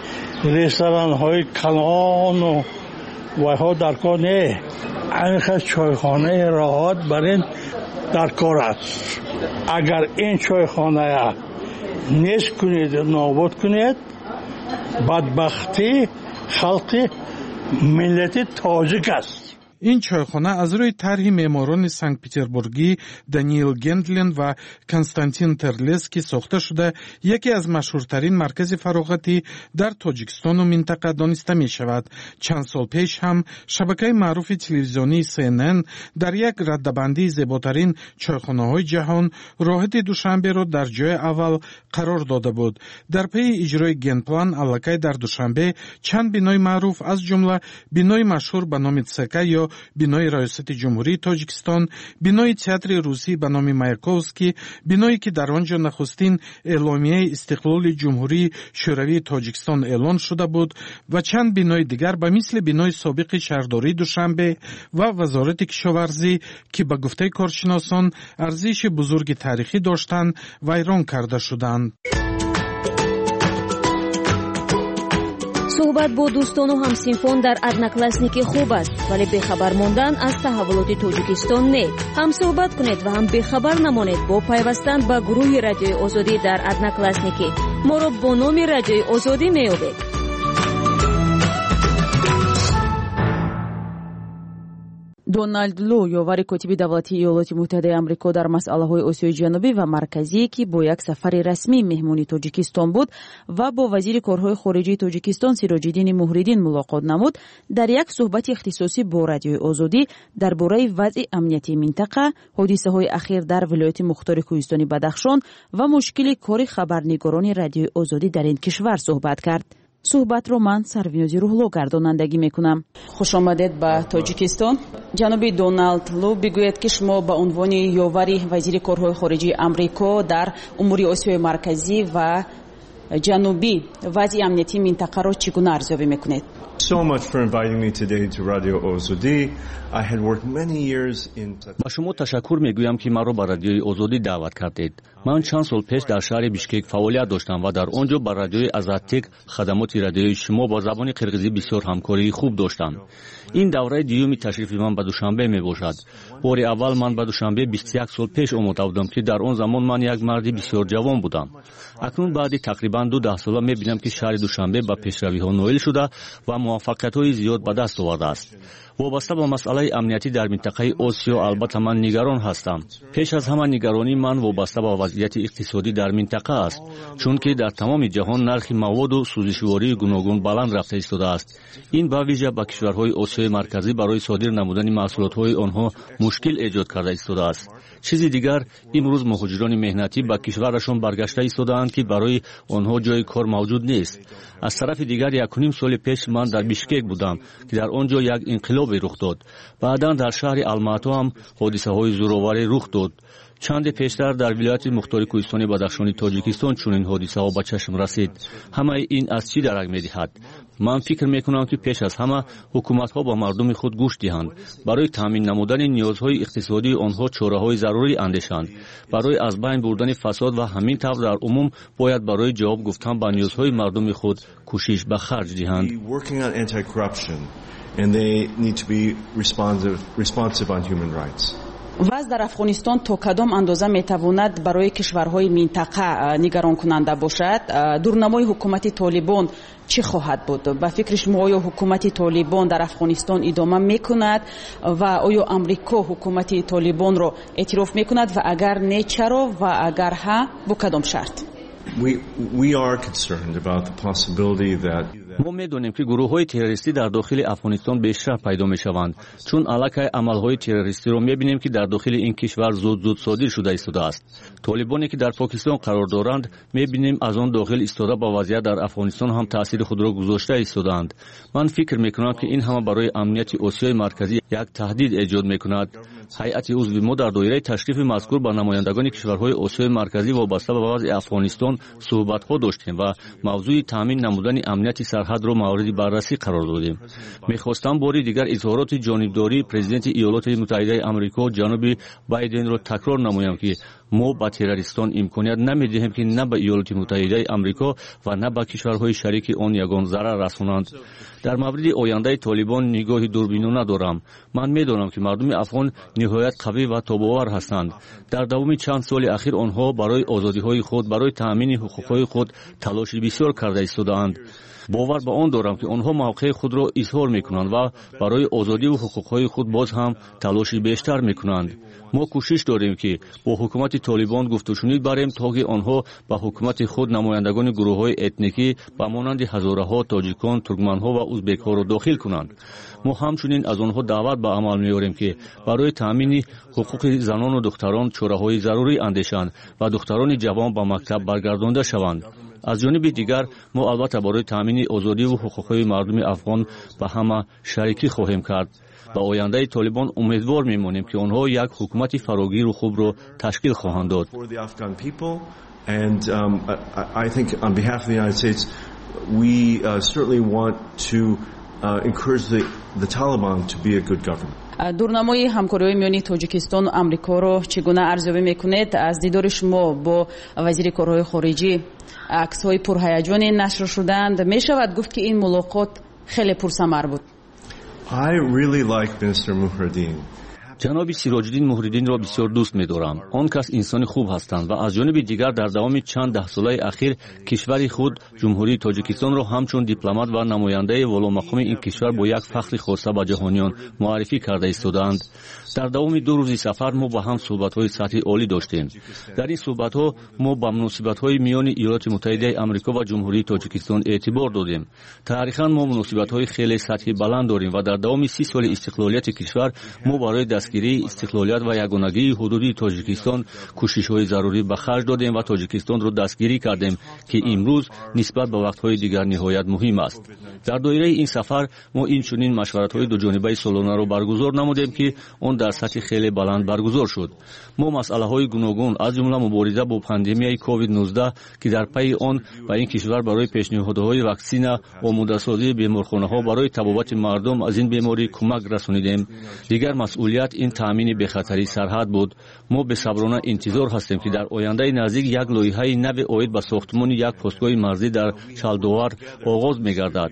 ресторанҳои калону вайҳо дар кор не, айниқса чойхонаи роҳат бар ин дар кор аст. агар ин чойхоная нест кунед, нобуд кунед, бадбахти халқи миллати тоҷик аст. ин чойхона аз рӯи тарҳи меъморони санкт-петербургӣ Даниил Гендлен ва Константин Терлески сохта шуда яке аз машҳуртарин маркази фароғатӣ дар Тоҷикистону минтақа дониста мешавад. чанд сол пеш ҳам шабакаи маъруфи телевизионии CNN дар як раддабандии зеботарин чойхонаҳои ҷаҳон роҳати Душанберо дар ҷои аввал қарор дода буд. дар пайи иҷрои генплан аллакай дар Душанбе чанд бинои маъруф аз ҷумла бинои машҳур ба номи ЦК ё бинои раёсати ҷумҳурии Тоҷикистон, бинои театри русӣ ба номи Маяковский, биное ки дар он ҷо нахустин эъломияи истиқлоли ҷумҳурии шӯравии Тоҷикистон эълон шуда буд ва чанд бинои дигар ба мисли бинои собиқи шаҳрдории Душанбе ва вазорати кишоварзӣ ки ба гуфтаи коршиносон арзиши бузурги таърихӣ доштанд, вайрон карда шуданд. суҳбат бо дӯстону ҳамсинфон дар одноклассники хуб аст, вале бехабар мондан аз таҳаввулоти Тоҷикистон не. ҳам суҳбат кунед ва ҳам бехабар намонед бо пайвастан ба гурӯҳи радиои Озодӣ дар одноклассники. моро бо номи радиои Озодӣ меёбед. дональд лу, ёвари котиби давлатии иёлоти муттаҳидаи амрико дар масъалаҳои осиёи ҷанубӣ ва марказӣ, ки бо як сафари расмӣ меҳмони Тоҷикистон буд ва бо вазири корҳои хориҷии Тоҷикистон Сироҷиддини Муҳриддин мулоқот намуд, дар як суҳбати ихтисосӣ бо радиои Озодӣ дар бораи вазъи амниятии минтақа, ҳодисаҳои ахир дар вилояти Мухтори Кӯҳистони Бадахшон ва мушкили кори хабарнигорони радиои Озодӣ дар ин кишвар суҳбат кард. суҳбатро ман Сарвинози Рӯҳло гардонандагӣ мекунам. хушомадед ба Тоҷикистон. ҷаноби Доналд Лу, бигӯед ки шумо ба унвони ёвари вазири корҳои хориҷии Амрико дар умури Осиёи марказӣ ва ҷанубӣ вазъи амниятии минтақаро чӣ гуна арзёбӣ мекунед? So much for inviting me today to Radio Ozodi. I had worked many years in ба шумо ташаккур мегӯям ки маро ба радиои Озодӣ даъват кардед. ман чанд сол пеш дар шаҳри Бишкек фаъолият доштам ва дар он ҷо ба радиои Азаттек хадамоти радиои шумо ба забони қирғизӣ бисёр ҳамкории хуб доштам. ин давраи дуюми ташрифи ман ба Душанбе мебошад. бори аввал ман ба Душанбе 21 сол пеш омода будам ки дар он замон ман як марди бисёр ҷавон будам. акнун баъди тақрибан тақрибан 2 сола мебинам ки шаҳри Душанбе ба пешравиҳо ноил шуда ва муваффақиятҳои зиёд ба даст овардааст. вобаста ба масъалаи амниятӣ дар минтақаи Осиё албатта ман нигарон ҳастам. пеш аз ҳама нигаронии ман вобаста ба вазъияти иқтисодӣ дар минтақа аст, чунки дар тамоми ҷаҳон нархи маводу сӯзишвории гуногун баланд рафта истодааст. ин ба вижа ба кишварҳои Осиёи марказӣ барои содир намудани маҳсулотҳои онҳо мушкил эҷод карда истодааст. чизи дигар, имрӯз муҳоҷирони меҳнатӣ ба кишварашон баргашта истодаанд ки барои онҳо ҷои кор мавҷуд нест. аз тарафи дигар 1.5 соли пеш ман дар Бишкек будам ки дар он ҷо як инқилобе рух дод. баъдан дар шаҳри Алмато ҳам ҳодисаҳои зӯроварӣ рух дод. чанде пештар дар вилояти мухтори Кӯҳистони Бадахшони Тоҷикистон чунин ҳодисаҳо ба чашм расид. ҳамаи ин аз чӣ дарак медиҳад? ман фикр мекунам ки пеш аз ҳама ҳукуматҳо ба мардуми худ гӯш диҳанд, барои таъмин намудани ниёзҳои иқтисодии онҳо чораҳои зарурӣ андешанд, барои аз байн бурдани фасод ва ҳамин тавр дар умум бояд барои ҷавоб гуфтан ба ниёзҳои мардуми худ кӯшиш ба харҷ диҳанд. And they need to be responsive on human rights. вазъ дар афғонистон то кадом андоза метавонад барои кишварҳои минтақа нигаронкунанда бошад? дурнамои ҳукумати Толибон чӣ хоҳад буд? ба фикри шумо оё ҳукумати Толибон дар Афғонистон идома мекунад ва оё Амрико ҳукумати Толибонро эътироф мекунад ва агар не чаро ва агар ҳа бо кадом шарт? We are concerned about the possibility that мо медонем ки гурӯҳҳои террористӣ дар дохили Афғонистон бештар пайдо мешаванд, чун аллакай амалҳои террористиро мебинем ки дар дохили ин кишвар зуд содир шуда истодааст. толибоне ки дар Покистон қарор доранд, мебинем аз он дохил истода ба вазъият дар Афғонистон ҳам таъсири худро гузошта истодаанд. ман фикр мекунам ки ин ҳама барои амнияти Осиёи марказӣ як таҳдид эҷод мекунад. ҳайати узви мо дар доираи ташрифи мазкур ба намояндагони кишварҳои Осиёи марказӣ вобаста ба вазъи Афғонистон суҳбатҳо доштем ва мавзӯи таъмин намудани амнияти сарҳадро мавриди баррасӣ қарор додем. мехостам бори дигар изҳороти ҷонибдории президенти Иёлоти Муттаҳидаи Амрико ҷаноби Байденро такрор намоям ки мо ба террористон имконият намедиҳем ки на ба Иёлоти Муттаҳидаи Амрико ва на ба кишварҳои шарики он ягон зарар расонанд. дар мавриди ояндаи Толибон нигоҳи дурбинона дорам. ман медонам ки мардуми афғон ниҳоят қавӣ ва тобовар ҳастанд. дар давоми чанд соли ахир онҳо барои озодиҳои худ, барои таъмини ҳуқуқҳои худ талоши бисёр карда истодаанд. бовар ба он дорам ки онҳо мавқеи худро изҳор мекунанд ва барои озодиву ҳуқуқҳои худ боз ҳам талоши бештар мекунанд. мо кӯшиш дорем ки бо ҳукумати Толибон гуфтушунид барем, то ки онҳо ба ҳукумати худ намояндагони гурӯҳҳои этникӣ ба монанди ҳазораҳо, тоҷикон, туркманҳо ва узбекҳоро дохил кунанд. мо ҳамчунин аз онҳо даъват ба амал меорем ки барои таъмини ҳуқуқи занону духтарон чораҳои зарурӣ андешанд ва духтарони ҷавон ба мактаб баргардонда шаванд. аз ҷониби дигар мо албатта барои таъмини озодиву ҳуқуқҳои мардуми афғон ба ҳама шарикӣ хоҳем кард. ба ояндаи Толибон умедвор мемонем ки онҳо як ҳукумати фарогиру хубро ташкил хоҳанд дод. And I think on behalf of the United States, we certainly want to encourage the Taliban to be a good government. дурнамои ҳамкориҳои миёни Тоҷикистону Амрикоро чӣ гуна арзёбӣ мекунед? аз дидори шумо бо вазири корҳои хориҷӣ аксҳои пурҳаяҷоне нашр шуданд. мешавад гуфт ки ин мулоқот хеле пурсамар буд. I really like Minister Muhriddin. ҷаноби Сироҷиддин Муҳриддинро бисёр дӯст медорам. он кас инсони хуб ҳастанд ва аз ҷониби дигар дар давоми чанд даҳсолаи ахир кишвари худ ҷумҳурии Тоҷикистонро ҳамчун дипломат ва намояндаи воломақоми ин кишвар бо як фахри хоса ба ҷаҳониён муаррифӣ карда истодаанд. дар давоми 2 рӯзи сафар мо ба ҳам суҳбатҳои сатҳи олӣ доштем. дар ин суҳбатҳо мо ба муносибатҳои миёни Иёлоти Муттаҳидаи Амрико ва ҷумҳурии Тоҷикистон эътибор додем. таърихан мо муносибатҳои хеле сатҳи баланд дорем ва дар давоми 30 соли истиқлолияти кишвар мо барои дастгирии истиқлолият ва ягонагии ҳудуди Тоҷикистон кӯшишҳои зарурӣ ба харҷ додем ва Тоҷикистонро дастгирӣ кардем, ки имрӯз нисбат ба вақтҳои дигар ниҳоят муҳим аст. дар доираи ин сафар мо инчунин машваратҳои дуҷонибаи солонаро баргузор намудем, ки он дар сатҳи хеле баланд баргузор шуд. мо масъалаҳои гуногун аз ҷумла мубориза бо пандемияи COVID-19 ки дар пайи он ба ин кишвар барои пешниҳодҳои ваксина, омодасозии беморхонаҳо барои табобати мардум аз ин беморӣ кӯмак расонидем. дигар масъулият ин таъмини бехатарии сарҳад буд. мо бесаброна интизор ҳастем ки дар ояндаи наздик як лоиҳаи нави оид ба сохтмони як постгоҳи марзӣ дар Чалдовар оғоз мегардад.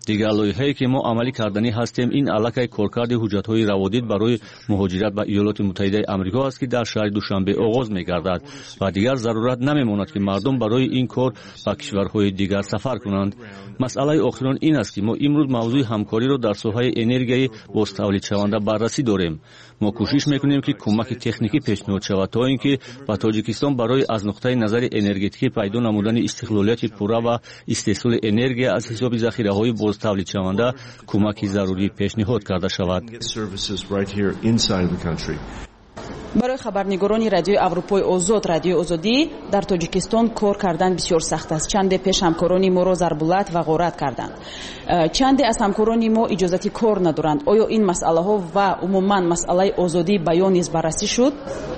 дигар лоиҳае ки мо амалӣ карданӣ ҳастем ин аллакай коркарди ҳуҷҷатҳои раводид барои муҳоҷират ба иёлоти муттаҳидаи амрико аст ки дар шаҳри душанбе оғоз мегардад ва дигар зарурат намемонад ки мардум барои ин кор ба кишварҳои дигар сафар кунанд. масъалаи охирон ин аст ки мо имрӯз мавзӯи ҳамкориро дар соҳаи энергияи бозтавлидшаванда баррасӣ дорем. мо кӯшиш мекунем ки кӯмаки техникӣ пешниҳод шавад то ин ки ба тоҷикистон барои аз нуқтаи назари энергетикӣ пайдо намудани истиқлолияти пурра ва истеҳсоли энергия аз ҳисоби захираҳои бозтавлидшаванда кӯмаки зарурӣ пешниҳод карда шавад. барои хабарнигорони радиои аврупои озод радиои озодӣ дар тоҷикистон кор кардан бисёр сахт аст. чанде пеш ҳамкорони моро зарбулат ва ғорат карданд. чанде аз ҳамкорони мо иҷозати кор надоранд. оё ин масъалаҳо ва умуман масъалаи озодии баён низ баррасӣ шуд?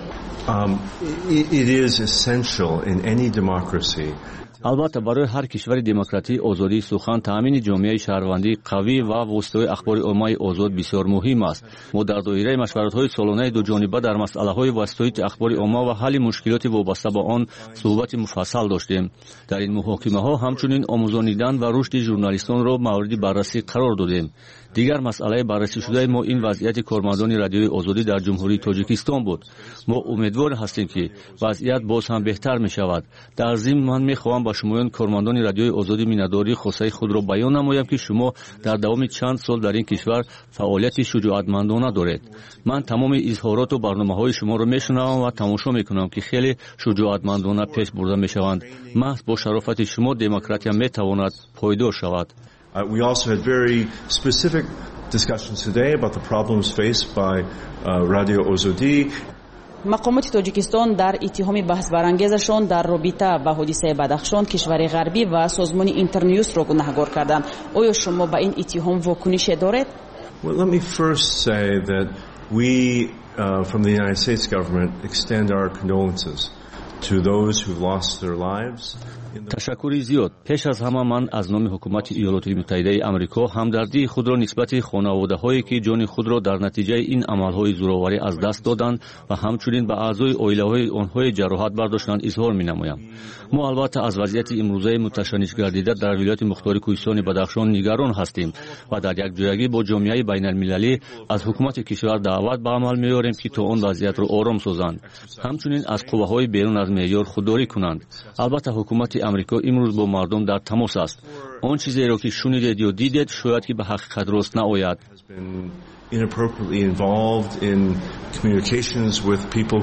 It is essential in any democracy. албатта барои ҳар кишвари демократии озодии сухан таъмини ҷомеаи шаҳрвандии қавӣ ва воситаҳои ахбори оммаи озод бисёр муҳим аст. мо дар доираи машваратҳои солонаи дуҷониба дар масъалаҳои васитоити ахбори омма ва ҳалли мушкилоти вобаста ба он суҳбати муфассал доштем. дар ин муҳокимаҳо ҳамчунин омӯзонидан ва рушди журналистонро мавриди баррасӣ қарор додем. дигар масъалаи баррасишудаи мо ин вазъияти кормандони радиои озодӣ дар ҷумҳурии тоҷикистон буд. мо умедвор ҳастем ки вазъият боз ҳам беҳтар мешавад. дар зимн ман мехоҳам ба шумоён кормандони радиои озодӣ миннатдории хосаи худро баён намоям ки шумо дар давоми чанд сол дар ин кишвар фаъолияти шуҷоатмандона доред. ман тамоми изҳороту барномаҳои шуморо мешунавам ва тамошо мекунам ки хеле шуҷоатмандона пеш бурда мешаванд. маҳз бо шарофати шумо демократия метавонад пойдор шавад. We also had very specific discussions today about the problems faced by Radio Ozodi. мақомоти тоҷикистон дар иттиҳоми баҳсбарангезашон дар робита ба ҳодисаи Бадахшон кишвари ғарбӣ ва созмони Интерньюсро гунаҳгор карданд. оё шумо ба ин иттиҳом вокунише доред? Well, let me first say that we from the United States government extend our condolences to those who lost their lives. ташаккури зиёд. пеш аз ҳама ман аз номи ҳукумати иёлоти муттаҳидаи амрико ҳамдардии худро нисбати хонаводаҳое ки ҷони худро дар натиҷаи ин амалҳои зӯроварӣ аз даст доданд ва ҳамчунин ба аъзои оилаҳои онҳое ҷароҳат бардоштанд изҳор менамоям. мо албатта аз вазъияти имрӯзаи муташанниш гардида дар вилояти мухтори кӯҳистони Бадахшон нигарон ҳастем ва дар якҷоягӣ бо ҷомеаи байналмилалӣ аз ҳукумати кишвар даъват ба амал меорем ки то он вазъиятро ором созанд. ҳамчунин аз қувваҳои берун аз меъёр худдорӣ кунанд. албатта ҳукумати амрико имрӯз бо мардум дар тамос аст. он чизеро ки шунидед ё дидед шояд ки ба ҳақиқат рост наояд. Inappropriately involved in communications with people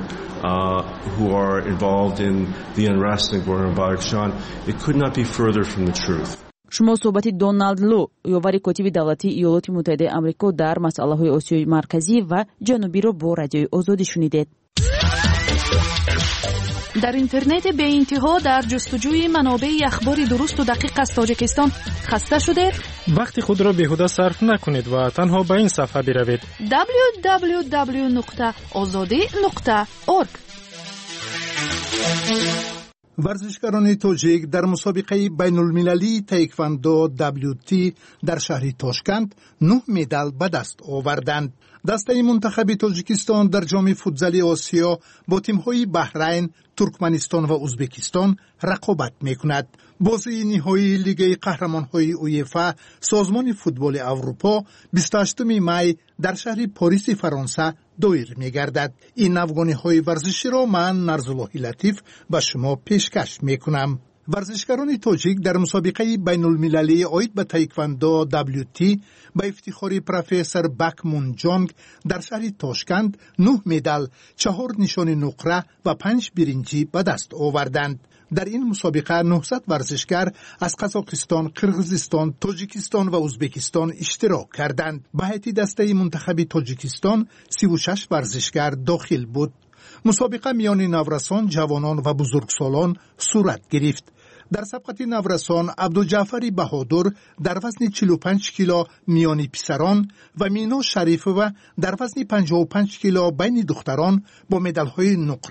who are involved in the unrest in Gorno-Badakhshan. It could not be further from the truth. шумо суҳбати Доналд Ло, ёвари котиби давлатии иёлоти муттаҳидаи амрико дар масъалаҳои осиёи марказӣ ва ҷанубиро бо радиои озодӣ шунидед. дар интернети беинтиҳо дар ҷустуҷӯи манобеи ахбори дурусту дақиқ аз тоҷикистон хаста шудед? вақти худро беҳуда сарф накунед ва танҳо ба ин сафҳа биравед. www.ozodi.org. варзишгарони тоҷик дар мусобиқаи байнулмилалии таеквондо WT дар шаҳри Тошкент 9 медал ба даст оварданд. дастаи мунтахаби тоҷикистон дар ҷоми футзали осиё бо тимҳои Баҳрайн, Туркманистон ва Узбекистон рақобат мекунад. бозии ниҳоии Лигаи қаҳрамонҳои УЕФА созмони футболи Аврупо 28 май дар шаҳри Пориси Фаронса доир мегардад. ин афғониҳои варзиширо ман Нарзуллоҳи Латиф ба шумо пешкаш мекунам. варзишгарони тоҷик дар мусобиқаи байнулмилалии оид ба таеквондо WT ба ифтихори профессор Бак Мунҷонг дар шаҳри Тошкент 9 медал, 4 нишони нуқра ва 5 биринҷӣ ба даст оварданд. дар ин мусобиқа 900 варзишгар аз Қазоқистон, Қирғизистон, Тоҷикистон ва Узбекистон иштирок карданд. ба ҳайати дастаи мунтахаби Тоҷикистон 36 варзишгар дохил буд. мусобиқа миёни наврасон, ҷавонон ва бузургсолон сурат гирифт. дар сабқати наврасон Абдуҷаъфари Баҳодур дар вазни 45 кило миёни писарон ва Мино Шарифова дар вазни 55 кило байни духтарон бо медалҳои нуқра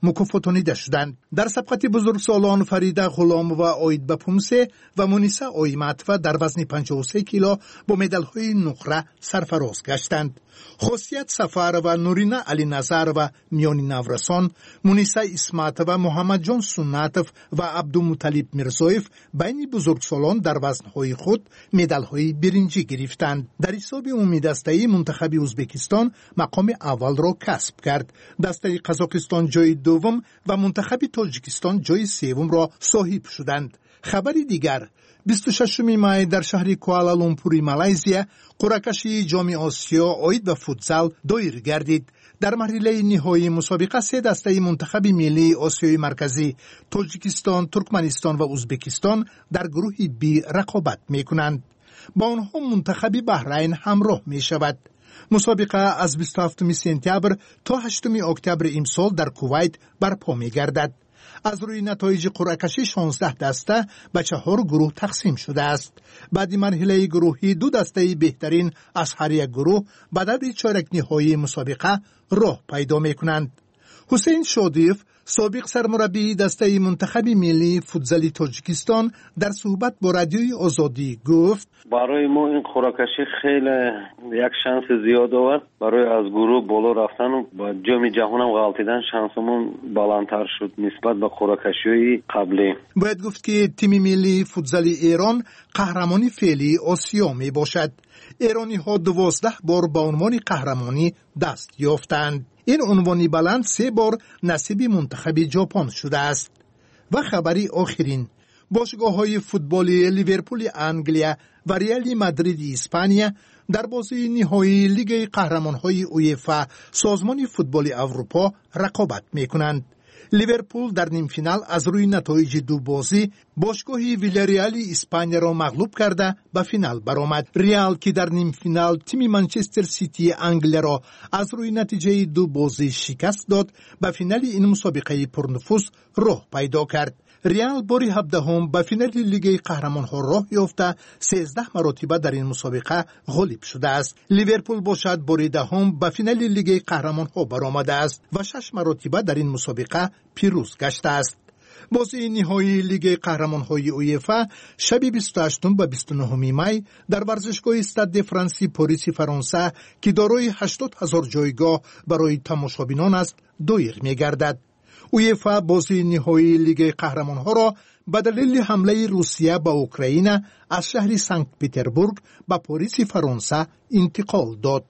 مکافاتانیده شدند. در سبقت بزرگسالان فریده غلام و آید بپومسه و مونیسا آیمتوه در وزن 53 کیلو با مدال‌های نقره سرفراز گشتند. خاصیت سفر و نورینا علی نظر و میانی نورسان، مونیسا اسمت و محمد جان سنتف و عبدالمطلب میرزایف بین بزرگسالان در وزنهای خود مدال‌های برنجی گرفتند. در حساب عمومی دسته منتخب ازبکستان مقام اول را کسب کرد. دسته قزاقستان جای دوم و منتخب تاجیکستان جای سوم را صاحب شدند. خبری دیگر 26 می در شهر کوالالامپور مالزیا قرعه‌کشی جام آسیا آید به فوتزال دایر گردید. در مرحله نهایی مسابقه سه دسته منتخب ملی آسیای مرکزی تاجیکستان، ترکمنستان و ازبکستان در گروه بی رقابت می‌کنند. با آنها منتخب بحرین همراه می‌شود. مسابقه از 27 سپتامبر تا 8 اکتبر امسال در کویت برپا می‌گردد. از روی نتایج قرعه‌کشی 16 دسته به 4 گروه تقسیم شده است. بعد مرحله گروهی 2 دسته بهترین از هر یک گروه به عدد چهارک نهایی مسابقه راه پیدا می‌کنند. حسین شادیف سابق سرمربی دسته منتخب ملی فوتزال تاجیکستان در صحبت با رادیوی آزادی گفت برای ما این قرعه‌کشی خیلی یک شانس زیاد آورد. برای از گروه بالا رفتن و با جام جهان هم غلطیدن شانسمون بالاتر شد نسبت به قرعه‌کشی‌های قبلی. باید گفت که تیم ملی فوتزال ایران قهرمانی فعلی آسیا می باشد. ایرانی ها 12 بار به عنوان قهرمانی دست یافتند. این عنوانی بلند 3 بار نصیب منتخب ژاپن شده است. و خبری آخرین، باشگاه‌های فوتبالی لیورپول انگلیا و ریال مادرید اسپانیا در بازی نهایی لیگ قهرمان‌های اویفا سازمان فوتبال اروپا رقابت می‌کنند. لیورپول در نیم فینال از روی نتایج 2 بازی باشگاه ویلاریال اسپانیا را مغلوب کرده به فینال برآمد. ریال که در نیم فینال تیم منچستر سیتی انگلیا را از روی نتیجه 2 بازی شکست داد به فینال این مسابقه پرنفوذ راه پیدا کرد. ریال باری 17 به فینال لیگ قهرمان‌ها راه یافته 13 مرتبه در این مسابقه غالب شده است. لیورپول باشد باری 10 به فینال لیگ قهرمان‌ها برآمده است و 6 مرتبه در این مسابقه پیروز گشته است. بازی نهایی لیگ قهرمان‌های اویفا شب 28 و 29 می در ورزشگاه استاد فرانسی پاریس فرانسه که دارای 80,000 جایگاه برای تماشابینان است دایر می‌گردد. اویفا بازی نهایی لیگ قهرمان‌ها را به دلیل حمله روسیه به اوکراین از شهر سنت پتربورگ به پاریس فرانسه انتقال داد.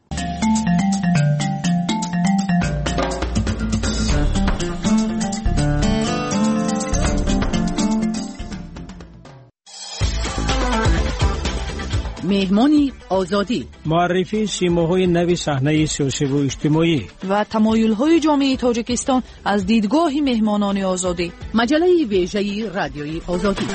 مهمانی آزادی، معرفی سیماهای نوی صحنه سیاسی و اجتماعی و تمایل‌های جامعه تاجیکستان از دیدگاه مهمانان آزادی. مجله ویژه رادیوی آزادی.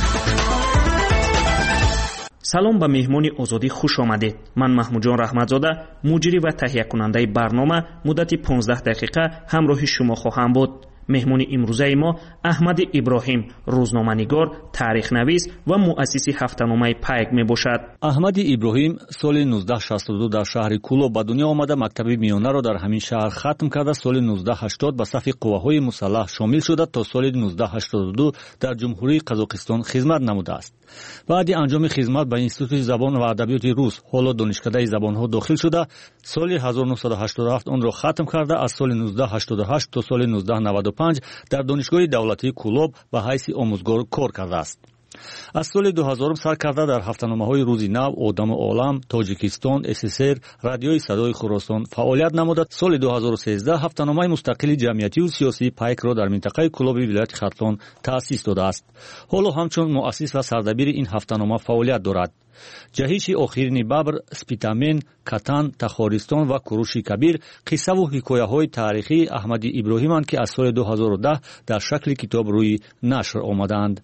سلام به مهمانی آزادی خوش آمدید. من محمود جان رحمتزاده مجری و تهیه کننده برنامه مدت 15 دقیقه همراه شما خواهم بود. مهمون امروزه ما احمد ابراهیم، روزنامه‌نگار، تاریخ نویس و مؤسس هفته‌نامه پیک می باشد. احمد ابراهیم سال 1962 در شهر کولو به دنیا آمده مکتب میانه را در همین شهر ختم کرده. سال 1980 به صف قوه‌های مسلح شامل شده تا سال 1982 در جمهوری قزاقستان خدمت نموده است. بعد انجام خدمت به انستیتوت زبان و ادبیات روس، حالا دانشکده زبان‌ها داخل شده. سال 1987 آن را ختم کرده. از سال 1988 تا سال 1995 در دانشگاه دولتی کولوب به حیث آموزگار کار کرده است. از سال 2000 سر کرده در هفته‌نامه‌های روزی نو، آدم عالم، تاجیکستان، SSR، رادیوی صدای خراسان فعالیت نموده. سال 2013 هفته‌نامه مستقل جمعیتی و سیاسی پیک را در منطقه کولوب ولایت خرطوم تأسیس داده است. حالا همچون مؤسس و سردبیر این هفته‌نامه فعالیت دارد. جهش آخرین ببر، سپیتامن، کتان، تخارستان و کوروش کبیر قصه و حکایه‌های تاریخی احمد ابراهیم‌اند که از سال 2010 در شکل کتاب روی نشر آمدند.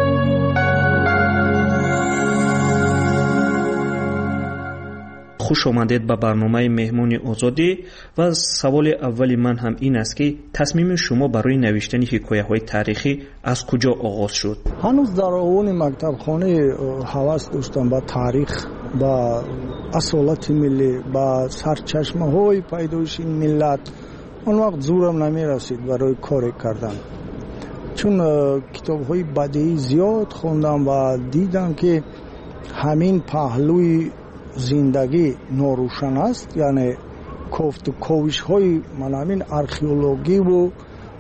خوش آمدید به برنامه مهمون آزادی و سوال اولی من هم این است که تصمیم شما برای نوشتن حکایه‌های تاریخی از کجا آغاز شد؟ هنوز در اول مکتب خانه هوس داشتم به تاریخ، با اصالت ملی، با سرچشمه های پیدایش ملت. اون وقت زورم نمیرسید برای کار کردن، چون کتاب‌های بدیعی زیاد خوندم و دیدم که همین پهلوی زندگی ناروشن است، یعنی کوفت و کوشش‌های من همین آرکئولوژی و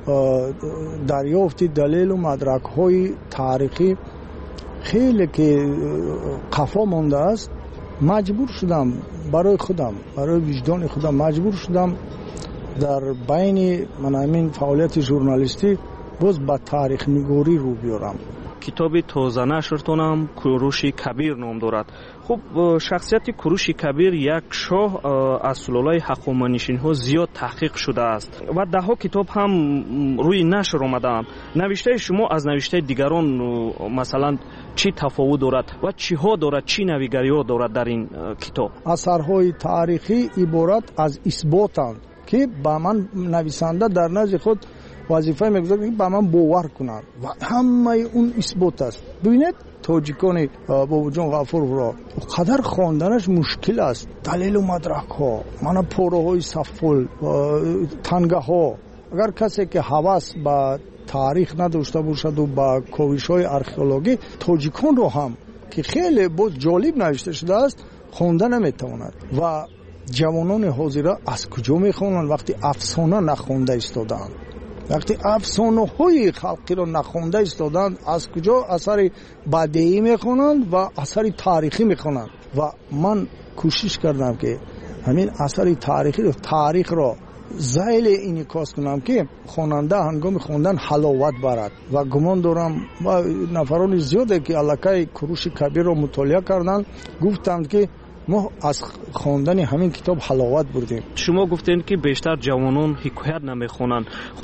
دریافت دلیل و مدرک‌های تاریخی خیلی که قفا مانده است. مجبور شدم برای خودم، برای وجدان خودم مجبور شدم در بین من همین فعالیت ژورنالیستی باز با تاریخ نگاری رو بیارم. کتاب تازه نشرتونم کوروش کبیر نام دارد. خب شخصیت کوروش کبیر یک شاه از سلالای هخامنشیان ها زیاد تحقیق شده است و ده ها کتاب هم روی نشر آمده. نوشته شما از نوشته دیگران مثلا چی تفاوت دارد و چی ها دارد، چی نویگری ها دارد در این کتاب؟ اثرهای تاریخی عبارت از اثباتند که با من نویسنده در نزد خود وظیفه میگذارد که با من باور کنند و همه اون اثبات است. ببینید تاجیکان بابا جان غفور را قدر خواندنش مشکل است. دلیل و مدرک ها، من پاره های سفل، تنگه ها. اگر کسی که هوس با تاریخ نداشته باشد و با کوشش های آرکئولوژی، تاجیکان رو هم که خیلی بود جالب نوشته شده است خوانده نمیتواند. و جوانان حاضر از کجا میخوانند وقتی افسانه نخوانده ایستادند؟ وقتی افسانه های خلقی را نخوانده ایستادند از کجا اثر بدیعی میخوانند و اثر تاریخی میخوانند؟ و من کوشش کردم که همین اثر تاریخ را زیل انعکاس کنم که خواننده هنگام خواندن حلاوت برد. و گمان دارم و نفران زیاده که الکای کوروش کبیر را مطالعه کردند گفتند که ما از خواندن همین کتاب حلاوت بردیم. شما گفتین که بیشتر جوانان حکایت نمیخونن.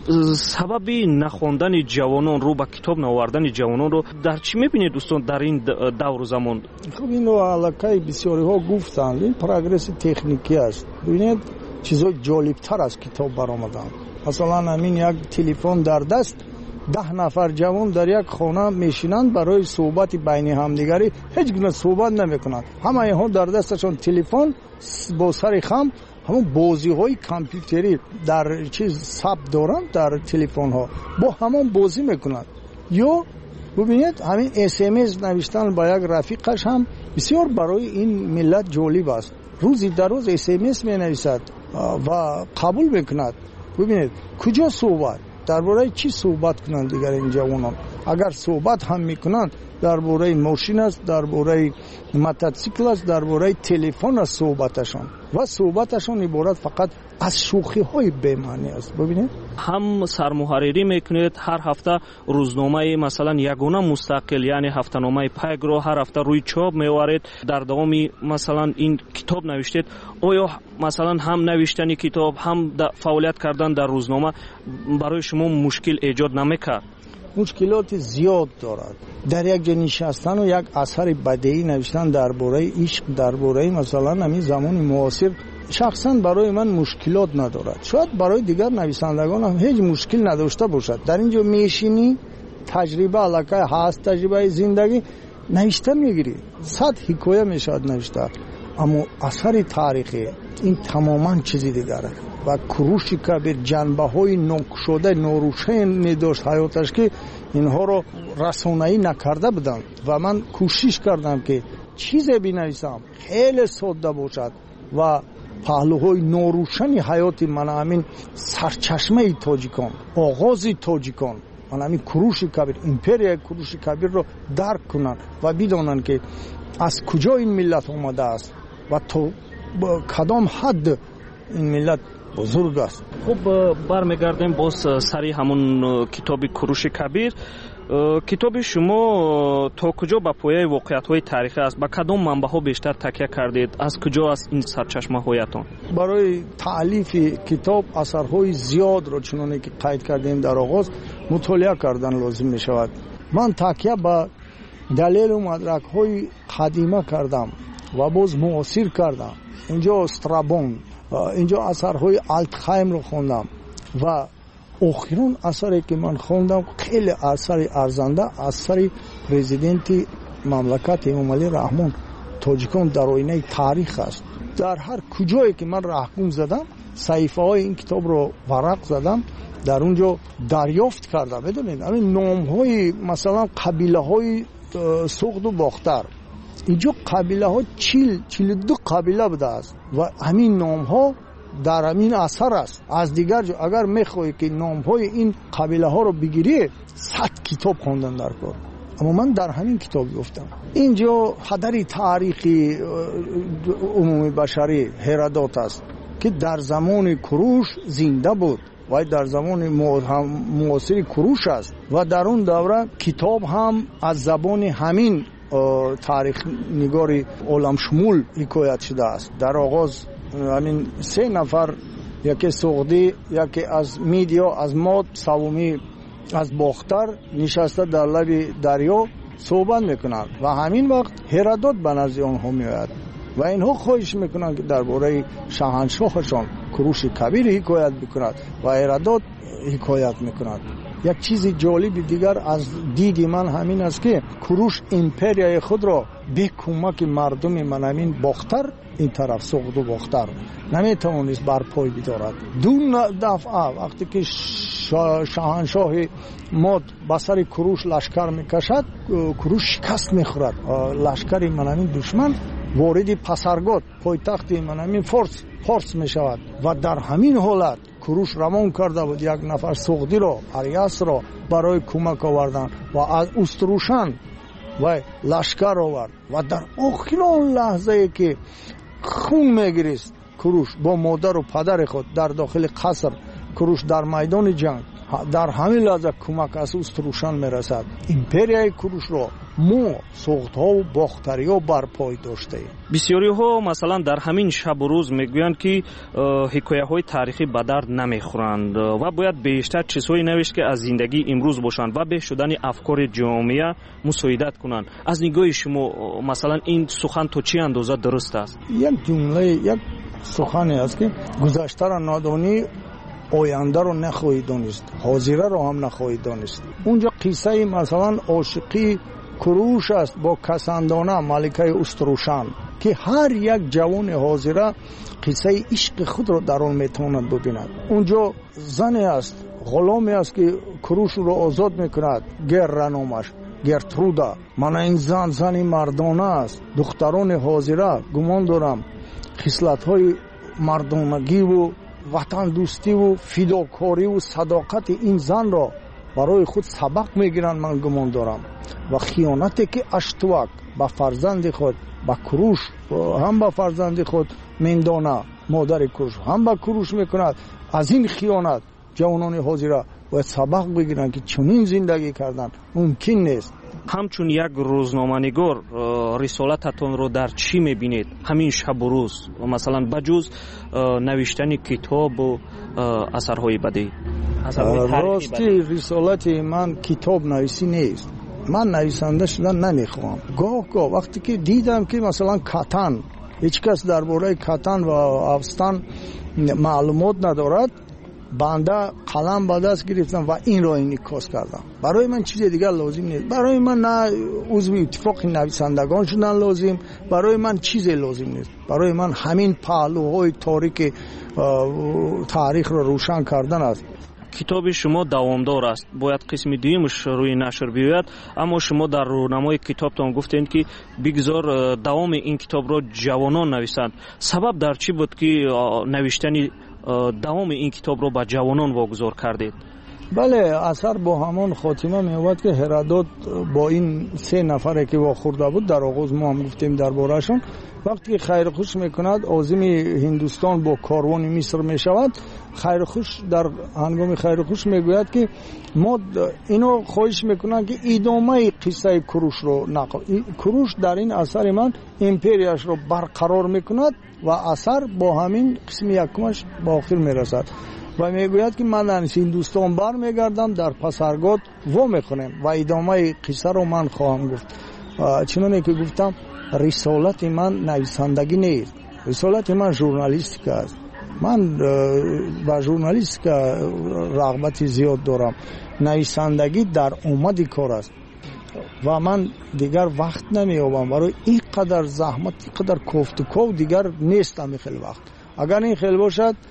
سبب نخواندن جوانان رو با کتاب نآوردن جوانان رو در چی میبینید دوستان در این دور و زمان؟ خب اینو علاقه بسیاری ها گفتند این پروگرس تکنیکی است. ببینید چیزای جالبتر از کتاب برآمدن. مثلا همین یک تلفن در دست 10 نفر جوان در یک خانه میشینند برای صحبت بین همدیگری هیچ گونه صحبت نمیکنند. همه اینها در دستشون تلفن با سر خم همون بازی های کامپیوتری در چیز ثبت دارند در تلفن ها با همون بازی میکنند. یا ببینید همین SMS نوشتن با یک رفیقش هم بسیار برای این ملت جالب است. روزی در روز SMS می نویسد و قبول میکند. ببینید کجا صحبت درباره چی صحبت کنند دیگر این جوانان؟ اگر صحبت هم میکنند درباره ماشین است، درباره موتورسیکل است، درباره تلفن است صحبتشان و صحبتشان عبارت فقط از شوخی های بی‌معنی است. ببینید هم سرمحرری میکنید هر هفته روزنامه مثلا یگانه مستقل یعنی هفته‌نامه پیگ رو هر هفته روی چاپ میوارید. در دوام مثلا این کتاب نوشتید. آیا مثلا هم نوشتن کتاب هم فعالیت کردن در روزنامه برای شما مشکل ایجاد نمیکرد؟ مشکلات زیاد دارد. در یک جا نشستن و یک اثر بدیعی نوشتن درباره عشق، درباره مثلا همین زمان معاصر شخصا برای من مشکلات ندارد. شاید برای دیگر نویسندگان هم هیچ مشکل نداشته باشد. در اینجا میشینی تجربه علاقه هست، تجربه زندگی نوشته میگیری. 100 حکایه میشد نوشته. اما اثر تاریخی این تماما چیزی دیگره. و کوروش کبیر جنبه های ناکشوده ناروشن میداشت حیاتش که اینها رو رسانه‌ای نکرده بودن. و من کوشش کردم که چیزی بنویسم خیلی ساده باشد و پهلوهای ناروشنی حیات من همین سرچشمه تاجیکان، آغاز تاجیکان، من همین کوروش کبیر، امپریا کوروش کبیر رو درک کنن و بدانن که از کجا این ملت آمده است و تا کدام حد این ملت بزرگ است. خب برمیگردیم باز سری همون کتاب کوروش کبیر. کتاب شما تا کجا با پایه واقعیت‌های تاریخی است؟ با کدام منبع‌ها بیشتر تکیه کردید؟ از کجا است این سرچشمه‌هایتان؟ برای تألیف کتاب اثرهای زیاد را چنانه که قید کردیم در آغاز مطالعه کردن لازم می شود. من تکیه به دلیل و مدرک‌های قدیمه کردم و باز معاصر کردم. اینجا استرابون، اینجا اثرهای آلتخایم رو خوندم و آخرین اثری که من خوندم خیلی اثر ارزنده، اثر پرزیدنت مملکت امامعلی رحمان تاجیکان در آینه تاریخ است. در هر کجایی که من رهگم زدم صحیفه های این کتاب رو ورق زدم، در اونجا دریافت کردم. بدونید همین نام های مثلا قبیله های سغد و باختر، اینجا قبیله ها 42 قبیله بوده است و همین نام ها در همین اثر است. از دیگر جا اگر میخوایی که نام های این قبیله ها رو بگیری 100 کتاب خوندن در کار، اما من در همین کتاب گفتم. اینجا پدر تاریخی عمومی بشری هرودوت است که در زمان کوروش زنده بود و در زمان معاصر کوروش است و در اون دوره کتاب هم از زبان همین تاریخ نگاری عالم شمول حکایت شده است. در آغاز همین 3 نفر، یکی سغدی، یکی از میدیا، از ماد، سومی از باختر نشسته در لب دریا صحبت میکنند و همین وقت هرودوت به نزد آنها میآید و اینها خواهش میکنند که درباره شاهنشاهشان کوروش کبیر حکایت بکند و هرودوت حکایت میکند. یک چیز جالب دیگر از دید من همین است که کوروش امپریای خود را به کمک مردم منامین باختر، این طرف سغد و باختر، نمیتوانست بر پای بدارد. دو دفعه وقتی که شاهنشاه ماد به سر کوروش لشکر میکشد، کوروش شکست میخورد. لشکر منامین دشمن وارد پسرگاد، پایتخت منامین فارس میشود و در همین حالت کوروش روان کرده بود یک نفر سغدی را، اریاس را برای کمک آوردن و از استروشن و لشکر آورد و در آخرین لحظه که خون میگریست کوروش با مادر و پدر خود در داخل قصر، کوروش در میدان جنگ در همین لحظه کمک از استروشن میرسد. امپریای کوروش را ما سغدها و باختریا بر پای داشته ایم. بسیاری ها مثلا در همین شب و روز میگویند که حکایه های تاریخی به درد نمیخورند و باید بیشتر چیزهایی نوشت که از زندگی امروز باشند و به شدن افکار جامعه مساعدت کنند. از نگاه شما مثلا این سخن تو چی اندازه درست است؟ یک جمله، یک سخنی است که گذشته را نادانی، آینده رو نخواهی دانست، حاضره رو هم نخواهی دانست. اونجا قصه مثلا عاشقی کوروش است با کسندانه ملکه استروشن که هر یک جوان حاضره قصه عشق خود رو در آن میتواند ببیند. اونجا زنی است، غلامی است که کوروش رو آزاد میکند، نامش گرترودا. من این زنی مردانه است. دختران حاضره گمان دارم خصلت‌های مردانگی و وطن دوستی و فداکاری و صداقت این زن را برای خود سبق میگیرند من گمان دارم. و خیانتی که اشتوک به فرزند خود، به کوروش هم به فرزند خود میندانه، مادر کوروش هم به کوروش میکند، از این خیانت جوانان حاضره باید سبق بگیرند که چنین زندگی کردن ممکن نیست. همچون یک روزنامه‌نگار رسالتتون رو در چی میبینید همین شب و روز، مثلا بجز نوشتن کتاب و اثرهای بدی؟ راستی رسالت من کتاب نویسی نیست. من نویسنده شدن نمیخوام. گاه وقتی که دیدم که مثلا کتن، هیچ کس درباره کتن و افغانستان معلومات ندارد، بنده قلم به دست گرفتم و این را انعکاس کردم. برای من چیز دیگر لازم نیست. برای من نه عضو اتفاق نویسندگان شدن لازم، برای من چیزی لازم نیست. برای من همین پهلوهای تاریک تاریخ را روشن کردن است. کتاب شما دوامدار است، باید قسم دویمش روی نشر بیاید، اما شما در رونمای کتابتان گفتید که بگذار دوام این کتاب را جوانان نویسند. سبب در چی بود که نوشتن دوام این کتاب را به جوانان واگذار کردید؟ بله، اثر با همان خاتمه می‌آورد که هرودوت با این 3 نفره که واخورده بود، در آغاز ما هم گفتیم درباره‌شون، وقتی که خیرخوش میکند عازم هندوستان با کاروان مصر میشود، خیرخوش در هنگام خیرخوش میگوید که ما اینو خواهش میکنن که ادامه قصه کوروش رو نقل. کوروش در این اثر من امپریاش رو برقرار میکند و اثر با همین قسم یکمش با آخر میرسد و میگوید که من از هندوستان بر میگردم، در پسرگاد و میخونم و ادامه قصه رو من خواهم گفت. چنانه که گفتم رسالت من نویسندگی نیست، رسالت من ژورنالیستیک است. من با ژورنالیستیک رغبت زیاد دارم. نویسندگی در اومد کار است و من دیگر وقت نمیابم برای این قدر زحمت، این قدر کوفت و کو دیگر نیستم. خیلی وقت اگر این خیلی باشد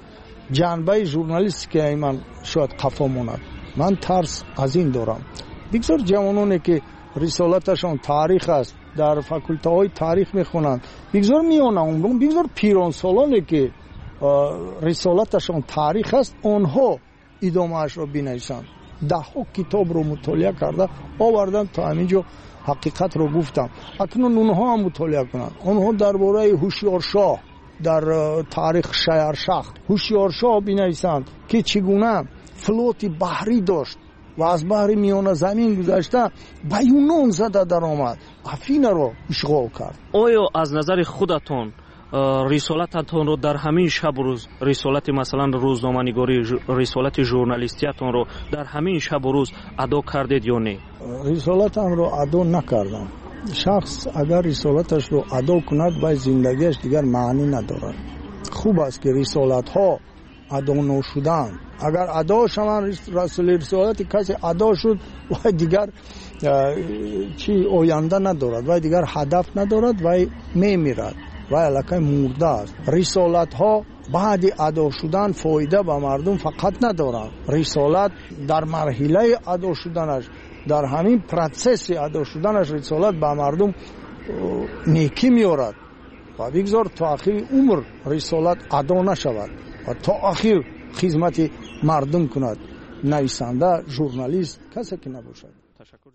جنبه ژورنالیستیکی من شاید قفا ماند. من ترس از این دارم. بگذار جوانانی که رسالتشان تاریخ است در فاکولته های تاریخ میخونند، بگذار میان عمرون، بگذار پیران سالانی که رسالتشان تاریخ است آنها ادامه اش را بنویسند. ده ها کتاب رو مطالعه کرده آوردم تا همینجا حقیقت رو گفتم. اکنون اونها هم مطالعه کنند. آنها درباره هوشیارشاه در تاریخ شهرشاه هوشیارشاه بنویسند که چگونه فلوت بحری داشت و از بحر میانه زمین گذشته به یونان زده در آمد، افین رو اشغال کرد. آیا از نظر خودتون رسالتتون رو در همین شب و روز، رسالت مثلا روزنامه‌نگاری، رسالت ژورنالیستیتون رو در همین شب و روز ادا کردید یا نه؟ رسالتم رو ادا نکردم. شخص اگر رسالتش رو ادا کند و زندگیش دیگر معنی ندارد. خوب است که رسالت ها ادا نشدن. اگر ادا شوند رسالت کسی ادا شد و دیگر چی آینده ندارد و دیگر هدف ندارد و میمیرد و علاقه مرده است. رسالت ها بعد ادا شدن فایده به مردم فقط ندارد. رسالت در مرحله ادا شدنش، در همین پروسس ادا شدنش رسالت به مردم نیکی میارد و بگذار تا آخر عمر رسالت ادا نشود و تا آخر خدمت مردم کند. نویسنده، ژورنالیست، کسی که نباشد. تشکر.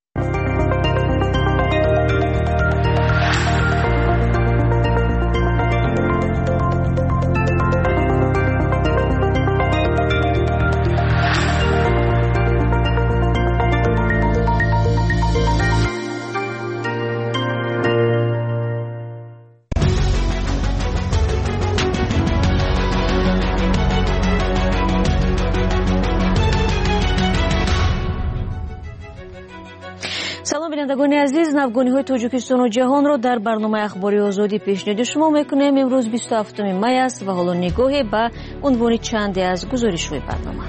بینندگان عزیز، نوگانی‌های تاجیکستان و جهانро дар барномаи ахбори озодӣ пешниҳоди шумо мекунем. имрӯз 27 май аст ва ҳоло нигоҳе ба унвони чанде аз гузоришҳои барнома.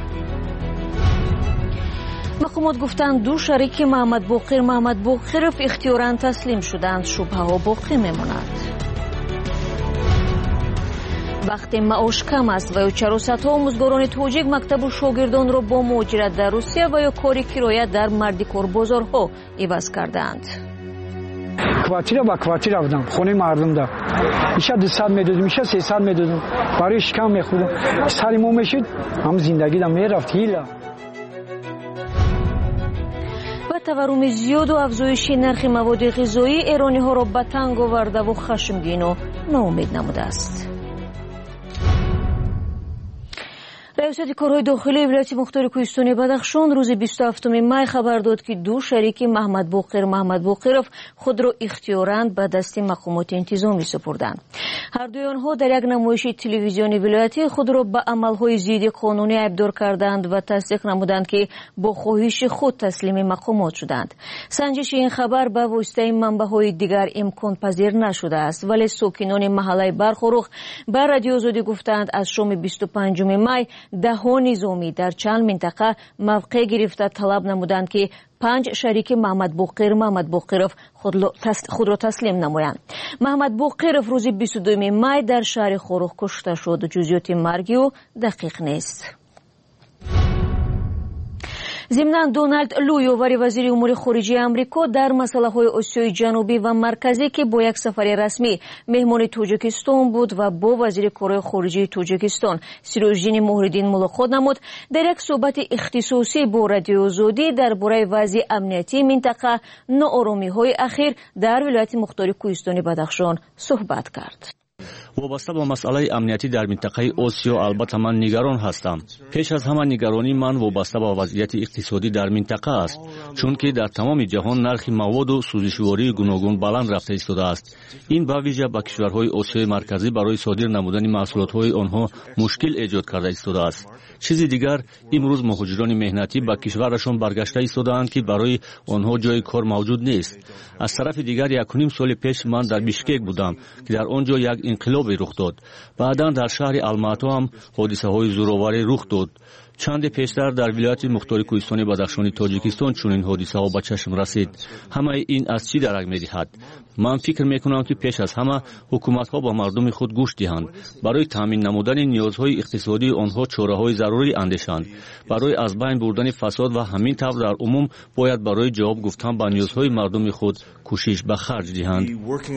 мақомот гуфтанд ду шарики Маҳмад Боқиров ихтиёран таслим шуданд. шубҳаҳо боқӣ мемонад. вақте маош кам аст ва ё чаро садҳо омӯзгорони тоҷик мактабу шогирдонро бо муҳоҷират дар русия ва ё кори кироя дар мардикорбозорҳо иваз карданд. квартира ба квартира будам, хонаи мардумда иша 200 медодим, иша 300 медодим, барои шикам мехӯрдам. сари мо мешуд, ҳам зиндагидам мерафт ҳила. ба таварруми зиёду афзоиши нархи маводи ғизоӣ эрониҳоро ба танг овардаву хашмгину ноумед намудааст. раёсати корҳои дохилии вилояти мухтори кӯҳистони Бадахшон рӯзи 27 май хабар дод ки ду шарики Маҳмад Боқиров худро ихтиёран ба дасти мақомоти интизомӣ супурданд. ҳардуи онҳо дар як намоиши телевизиони вилоятӣ худро ба амалҳои зидди қонунӣ айбдор карданд ва тасдиқ намуданд ки бо хоҳиши худ таслими мақомот шуданд. санҷиши ин хабар ба воситаи манбаъҳои дигар имконпазир нашудааст, вале сокинони маҳаллаи Бархорух ба Радиои Озодӣ гуфтанд аз шоми 25 май даҳо низомӣ дар чанд минтақа мавқеъ гирифта талаб намуданд ки 5 шарики Маҳмад Боқиров худро таслим намоянд. Маҳмад Боқиров рӯзи 22 май дар шаҳри Хорух кушта шуд. ҷузъиёти марги ӯ дақиқ нест. зимнан Дональд Лу, ёвари вазири умури хориҷии Амрико, дар масъалаҳои Осиёи ҷанубӣ ва марказӣ ки бо як сафари расмӣ меҳмони Тоҷикистон буд ва бо вазири корҳои хориҷии Тоҷикистон Сироҷдини Моҳриддин мулоқот намуд, дар як суҳбати ихтисосӣ бо Радиои Озодӣ дар бораи вазъи амниятии минтақа, нооромиҳои ахир дар вилояти мухтори кӯҳистони Бадахшон суҳбат кард. вобаста ба масъалаи амниятӣ дар минтақаи Осиё албатта ман нигарон ҳастам. пеш аз ҳама нигаронии ман вобаста ба вазъияти иқтисодӣ дар минтақа аст, чунки дар тамоми ҷаҳон нархи маводу сӯзишвории гуногун баланд рафта истодааст. ин ба виҷа ба кишварҳои Осиёи марказӣ барои содир намудани маҳсулотҳои онҳо мушкил эҷод карда истодааст. чизи дигар, имрӯз муҳоҷирони меҳнатӣ ба кишварашон баргашта истодаанд ки барои онҳо ҷои кор мавҷуд нест. аз тарафи дигар 1.5 соли пеш ман дар Бишкек будам ки дар он ҷо як инқилобе рух дод. баъдан дар шаҳри Алмато ҳам ҳодисаҳои зӯроварӣ рух дод. چند پیشتر در ولایت مختار کوهستانی بدخشان تاجیکستان چنین حادثه‌ها به چشم رسید. همه این از چی درک می‌دهد؟ من فکر می‌کنم که پیش از همه حکومت‌ها با مردم خود گوش دهند، برای تامین نمودن نیازهای اقتصادی آنها چاره‌های ضروری اندیشند، برای از بین بردن فساد و همین طور در عموم باید برای جواب گفتن به نیازهای مردم خود کوشش به خرج دهند.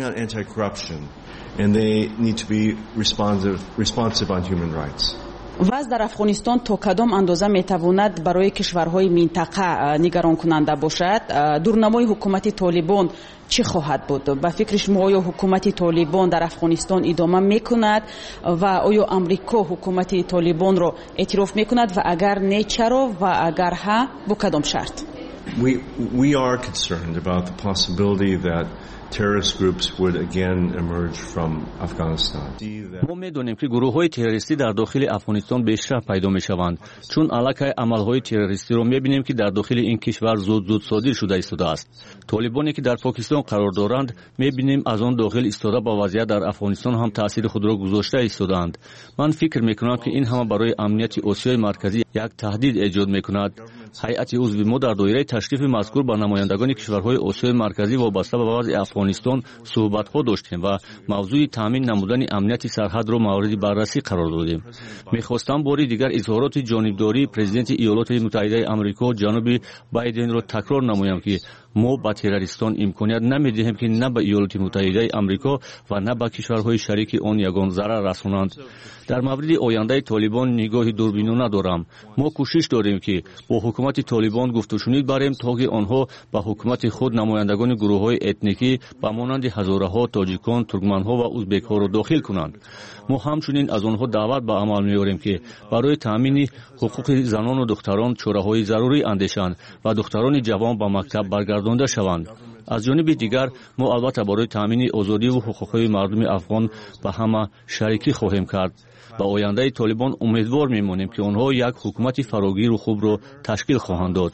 وضع در افغانستان تا کدام اندازه میتواند برای کشورهای منطقه نگران کننده باشد؟ دورنمای حکومت طالبان چی خواهد بود؟ به فکر شما آیا حکومت طالبان در افغانستان ادامه میکند و آیا امریکا حکومت طالبان را اعتراف میکند و اگر نه چرا و اگر ها با کدام شرط؟ We are concerned about the possibility that terrorist groups would again emerge from Afghanistan. ما می‌دانیم که گروه‌های تروریستی در داخل افغانستان بیشتر پیدا می‌شوند، چون علاقه عمل‌های تروریستی را می‌بینیم که در داخل این کشور زود صادر شده است. طالبانی که در پاکستان قرار دارند می‌بینیم از آن داخل ایستاده با وضعیت در افغانستان هم تأثیر خود را گذاشته ایستادند. من فکر می‌کنم که این همه برای امنیت آسیای مرکزی یک تهدید ایجاد می‌کند. هیئت عضو ما در دایره تشریف مذکور با نمایندگان کشورهای آسیای مرکزی وابسته به وضع افغانستان صحبت‌ها داشتیم و موضوع تامین نمودن امنیت سرحد را مورد بررسی قرار دادیم. می‌خواستم باری دیگر اظهارات جانبداری پرزیدنت ایالات متحده آمریکا جناب بایدن را تکرار نمایم که ما به تروریستان امکانیت نمی‌دهیم که نه به ایالات متحده آمریکا و نه به کشورهای شریک آن یگان ضرر رسانند. در مورد آینده طالبان نگاه دوربینانه دارم. ما کوشش داریم که با حکومت طالبان گفت و شنود بریم تا که آنها به حکومت خود نمایندگان گروه‌های اتنیکی به مانند هزاره‌ها تاجیکان، ترکمن‌ها و ازبک‌ها را داخل کنند. ما همچنین از آنها دعوت به عمل می‌آوریم که برای تامین حقوق زنان و دختران چاره‌های ضروری اندیشند و دختران جوان به مکتب برگردانده شوند. از جانب دیگر ما البته برای تامین آزادی و حقوق‌های مردم افغان به همه شریکی خواهیم کرد. با آینده طالبان امیدوار می‌مانیم که آنها یک حکومت فراگیر و خوب را تشکیل خواهند داد.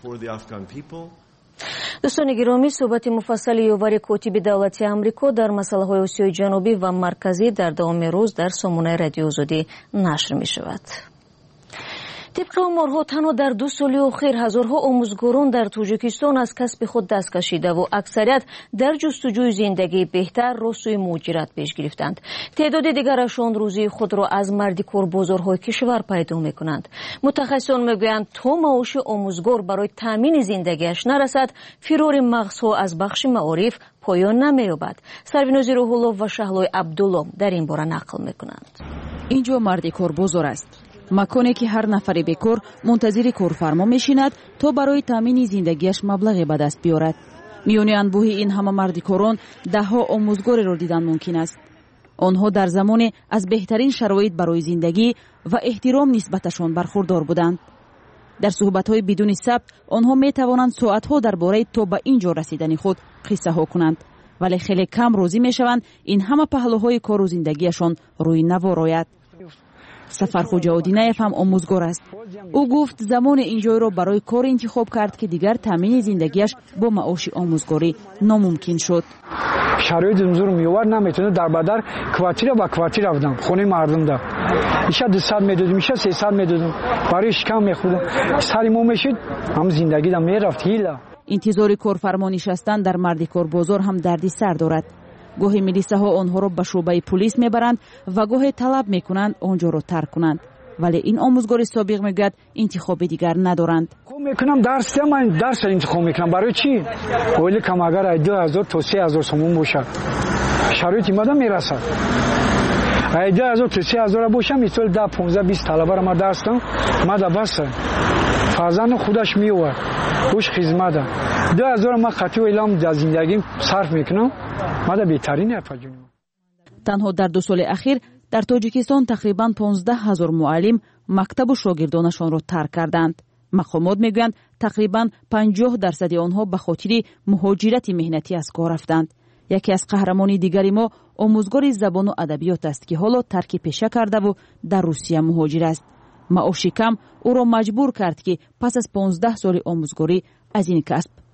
دوستان گرامی، صحبت مفصل یاور کاتب دولتی آمریکا در مسائل آسیای جنوبی و مرکزی در دوام روز در سامانه رادیو آزادی نشر می‌شود. طبق آمارها تنها در 2 سال اخیر هزارها آموزگاران در تاجیکستان از کسب خود دست کشیده و اکثریت در جستجوی زندگی بهتر را سوی مهاجرت پیش گرفتند. تعداد دیگرشان روزی خود را از مردکار بازارهای کشور پیدا می‌کنند. متخصصان میگویند تا معاش آموزگار برای تامین زندگیش نرسد، فرار مغزها از بخش معارف پایان نمی‌یابد. سرورناز روح‌الله و شهلای عبدالله در این باره نقل می‌کنند. اینجا مردکار بازار است. مکانی که هر نفر بیکار منتظر کارفرما میشیند تا برای تامین زندگیش مبلغی به دست بیارد. میان انبوه این همه مردکاران دهها آموزگار را دیدن ممکن است. آنها در زمان از بهترین شرایط برای زندگی و احترام نسبتشان برخوردار بودند. در صحبت‌های بدون ثبت آنها میتوانند ساعت‌ها درباره تا به اینجا رسیدن خود قصه ها کنند، ولی خیلی کم راضی میشوند این همه پهلوهای کار و زندگیشان روی نوار آید. سفرخوجا آدینایف هم آموزگار است. او گفت زمان اینجا را برای کار انتخاب کرد که دیگر تامین زندگیش با معاش آموزگاری ناممکن شد. شرایط زور میوار نمیتونه در بدر کوارتیر با کوارتیر رفتم خونه مردم ده. میشه 200 میدادم، میشه 300 میدادم، برای شکم میخوردم. سریمو میشد هم زندگی دم میرفت هیلا. انتظار کارفرما نشستن در مردکار بازار هم دردی سر دارد. گاهی میلیسه ها آنها را به شعبه پلیس میبرند و گاهی طلب میکنند آنجا را ترک کنند، ولی این آموزگار سابق میگوید انتخاب دیگر ندارند. میکنم درس انتخاب میکنم. برای چی؟ ولی کم اگر 2000 تا 3000 سومون باشه شرایط ماده میرسد. 2000 تا 3000 باشه مثلا 10 15 20 طلبه را ما درس دادم ماده بس فرزند خودش میوه خوش خدمت 2000 ما خطی و اعلام در زندگیم صرف میکنم. ماده بهترین افجونم. تنها در 2 سال اخیر در تاجیکستان تقریباً 15000 معلم مکتب و شاگردانشان را ترک کردند. مقامات میگویند تقریباً 50% آنها به خاطر مهاجرت مهنتی از کار رفتند. یکی از قهرمانی دیگری ما آموزگار زبان و ادبیات است که حالا ترک پیشه کرده و در روسیه مهاجر است. معاش کم او را مجبور کرد که پس از 15 سال آموزگاری از این کسب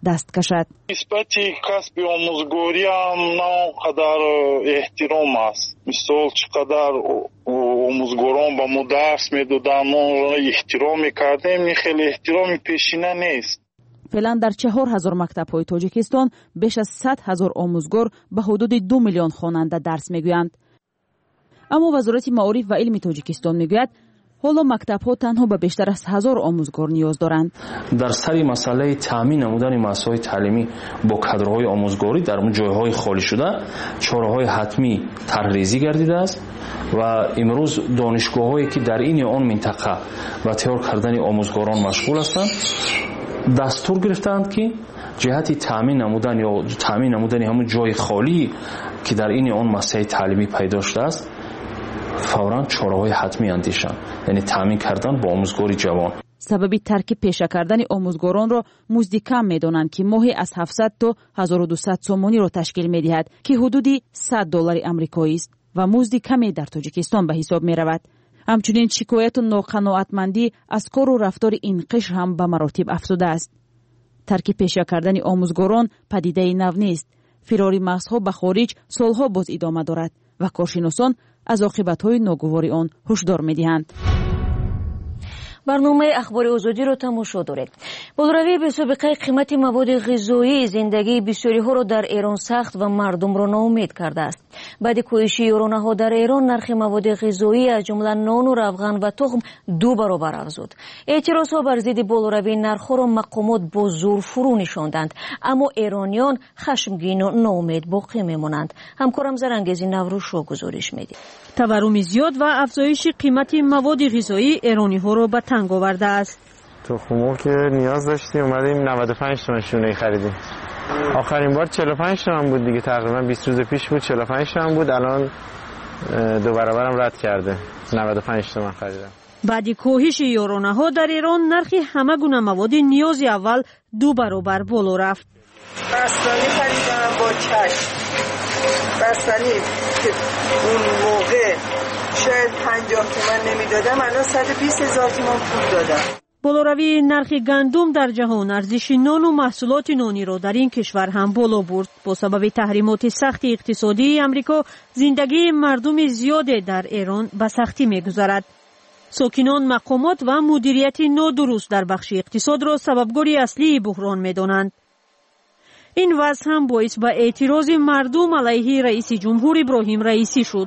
دست کشد. نسبت کسب آموزگاری هم نه قدر احترام است. مثال چقدر آموزگاران با ما درس میدادن ما احترام میکردیم، خیلی احترام پیشینه نیست. فعلا در 4000 مکتب‌های تاجیکستان بیش از 100,000 آموزگار به حدود 2 میلیون خواننده درس میگویند. اما وزارت معارف و علم تاجیکستان میگوید حالا مکتب‌ها تنها به بیشتر از 1000 آموزگار نیاز دارند. در سر مسئله تامین نمودن مؤسسه‌های تعلیمی با کادرهای آموزگاری در اون جایهای خالی شده چاره‌های حتمی طرح‌ریزی گردیده است و امروز دانشگاه‌هایی که در این آن منطقه و تیار کردن آموزگاران مشغول هستند دستور گرفتند که جهت تامین نمودن یا تامین نمودن همون جای خالی که در این آن مسئله تعلیمی پیدا شده است فوراً چاره‌های حتمی اندیشند، یعنی تامین کردن با آموزگاری جوان. سبب ترک پیشه کردن آموزگاران را مزد کم می‌دانند که ماهی از 700 تا 1200 سومانی را تشکیل می‌دهد که حدودی $100 آمریکایی است و مزد کمی در تاجیکستان به حساب می‌رود. همچنین شکایت و ناقناعتمندی از کار و رفتار این قشر هم به مراتب افزوده است. ترک پیشه کردن آموزگاران پدیده نو نیست. فراری مغزها به خارج سالها باز ادامه دارد و کارشناسان از عاقبت‌های ناگوار آن هشدار می‌دهند. برنامه اخبار آزادی را تماشا دارید. بالروی به سابقه قیمت مواد غذایی زندگی بسیاری ها را در ایران سخت و مردم را ناامید کرده است. بعد کاهش یارانه‌ها در ایران نرخ مواد غذایی از جمله نان و روغن و تخم 2 برابر افزود. اعتراضها بر ضد بالروی نرخ‌ها را مقامات با زور فرو نشاندند، اما ایرانیان خشمگین و ناامید باقی میمانند. همکارم زرنگیزی نوروش را گزارش می‌دهد. تورم زیاد و افزایش قیمت مواد غذایی ایرانی‌ها را به تنگ آورده است. تخم‌مرغ که نیاز داشتیم اومدیم 95 تومن شونه خریدیم. آخرین بار 45 تومن بود دیگه، تقریبا 20 روز پیش بود 45 تومن بود، الان 2 برابرم رد کرده. 95 تومن خریدم. بعد کاهش یارانه‌ها در ایران نرخ همه گونه مواد نیاز اول 2 برابر بالا رفت. بستنی خریدم با چشم. بستنی که اون موقع شاید 50 تومن نمیدادم الان 120,000 تومن پول دادم. بالاروی نرخ گندم در جهان ارزش نان و محصولات نانی را در این کشور هم بالا برد. با سبب تحریمات سخت اقتصادی امریکا زندگی مردم زیاد در ایران به سختی می‌گذرد. ساکنان مقامات و مدیریت نادرست در بخش اقتصاد را سببگار اصلی بحران می‌دانند. این وضع هم باعث به اعتراض مردم علیه رئیس جمهور ابراهیم رئیسی شد.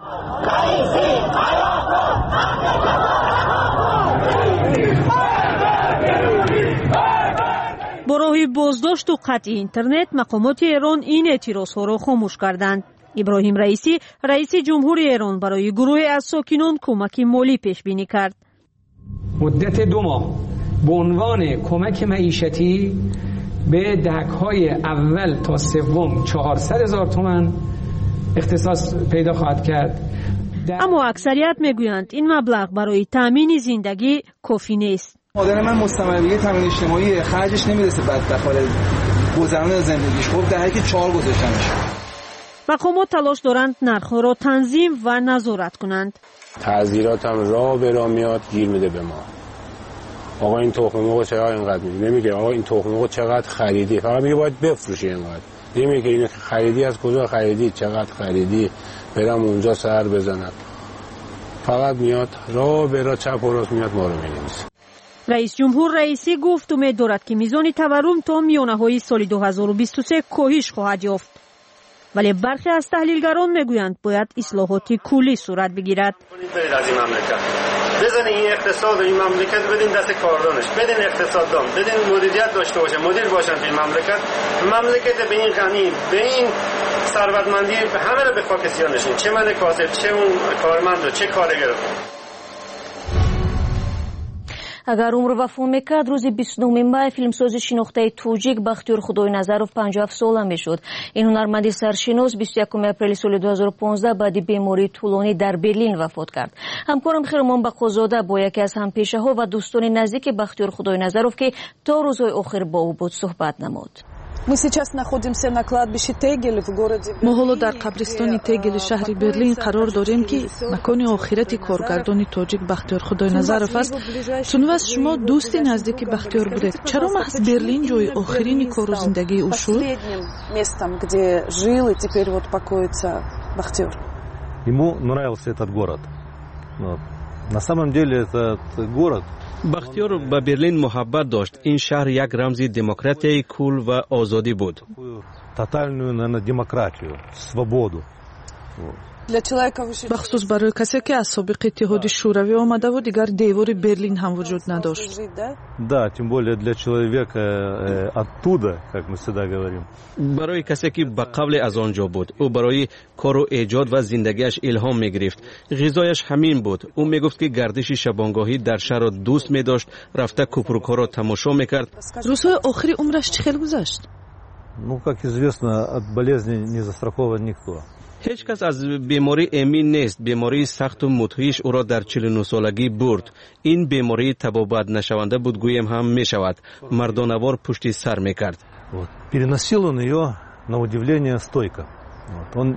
با راه بازداشت و قطع اینترنت مقامات ایران این اعتراضها را خاموش کردند. ابراهیم رئیسی رئیس جمهور ایران برای گروه از ساکنان کمک مالی پیش بینی کرد. مدت 2 ماه به عنوان کمک معیشتی به دهک‌های اول تا سوم 400,000 تومان اختصاص پیدا خواهد کرد. اما اکثریت میگویند این مبلغ برای تامین زندگی کافی نیست. مادر من مستمره تامین اجتماعی خرجش نمیرسه، بعد برای گذران زندگیش خب در حالی که 4 گذاشتنش. مقامات تلاش دارند نرخ‌ها را تنظیم و نظارت کنند. تعزیرات هم راه به راه میاد گیر میده به ما. آقا این تخم مرغ چقدر اینقدر میگه، نمیگه آقا این تخم مرغ چقدر خریدی، فقط میگه باید بفروشی اینقدر. نمیگه این خریدی از کجا خریدی، چقدر خریدی، برم اونجا سر بزنم. فقط میاد راه به راه چپ و راست میاد ما رو می‌نویسه. رئیس جمهور رئیسی گفت امید دارد که میزان تورم تا میانه‌های سال 2023 کاهش خواهد یافت. ولی برخی از تحلیلگران میگویند باید اصلاحات کلی صورت بگیرد. از این مملکت بزنین این اقتصاد و این مملکت بدین دست کاردانش، بدین اقتصاددان، بدین مدیریت داشته باشه، مدیر باشن تو این مملکت به این غنی، به این ثروتمندی همه رو به خاک سیاه نشین، چه من کاسب، چه اون کارمند و چه کارگر. اگر عمر وفا میکرد روز 29 مای فیلمساز شناخته توجیک بختیار خداینظرов 57 ساله میشد. این هنرمند سرشناس 21 اپریل سال 2015 بعد بیماری طولانی در برلین وفات کرد. همکارم خیرمان بقازاده با یکی از همپیشه ها و دوستان نزدیک بختیار خداینظرov که تا روزهای آخر با او بود صحبت نمود. мо ҳоло дар қабристони Тегели шаҳри Берлин қарор дорем, ки макони охирати коргардони тоҷик Бахтиёр Худойназаров аст. Тунвас, шумо дӯсти наздики Бахтиёр будед. Чаро маҳз Берлин ҷои охирини кору зиндагии ӯ шуд? Ему нравился этот город. На самом деле этот город бахтиёр ба Берлин муҳаббат дошт. Ин шаҳр як рамзи демократияи кул ва озодӣ буд. Тотальную, наверное, демократию, свободу. бахусус барои касе ки аз собиқи иттиҳоди шӯравӣ омадаву дигар девори Берлин ҳам вуҷуд надошт. Да, тем более для человека оттуда, как мы всегда говорим. барои касе ки ба қавле аз он ҷо буд, ӯ барои кору эҷод ва зиндагиаш илҳом мегирифт. ғизояш ҳамин буд. ӯ мегуфт ки гардиши шабонгоҳӣ дар шаҳрро дӯст медошт, рафта купрукҳоро тамошо мекард. рӯзҳои охири умраш чӣ хел гузашт? Ну, как известно, от болезни не застрахован никто. ҳеҷ кас аз беморӣ эмин нест. бемории сахту мудҳиш ӯро дар 49 солагӣ бурд. ин бемории табобатнашаванда буд, гӯем ҳам мешавад. мардонавор пушти сар мекард. Переносил он ее, на удивление, стойко. Он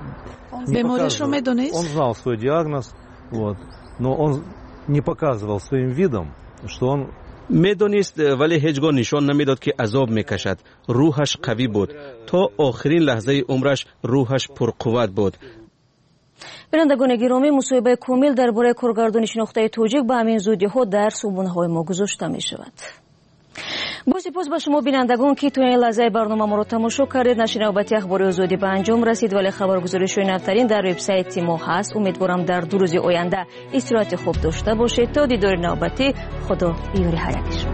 знал свой диагноз, но он не показывал своим видом, что он медонист, вале ҳеҷ гоҳ нишон намедод ки азоб мекашад. рӯҳаш қавӣ буд. то охирин лаҳзаи умраш рӯҳаш пурқувват буд. бинандагони гиромӣ, мусоҳибаи комил дар бораи коргардони шинохтаи тоҷик ба ҳамин зудиҳо дар сомонаҳои мо гузошта мешавад. бо сипос ба шумо бинандагон ки то ин лаҳзаи барномаро тамошо кардед. нашри навбати ахбори озодӣ ба анҷом расид, вале хабаргузоришҳои навтарин дар вебсайти мо ҳаст. умедворам дар 2 рӯзи оянда истироҳати хуб дошта бошед. то дидори навбатӣ, худо биёри ҳаякӣ шуд.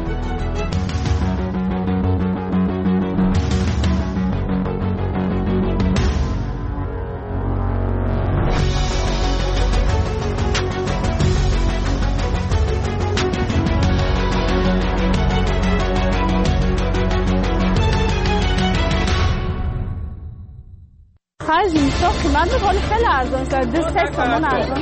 قیمت می‌کنه خیلی ارزان شد. 2 تومان ارزان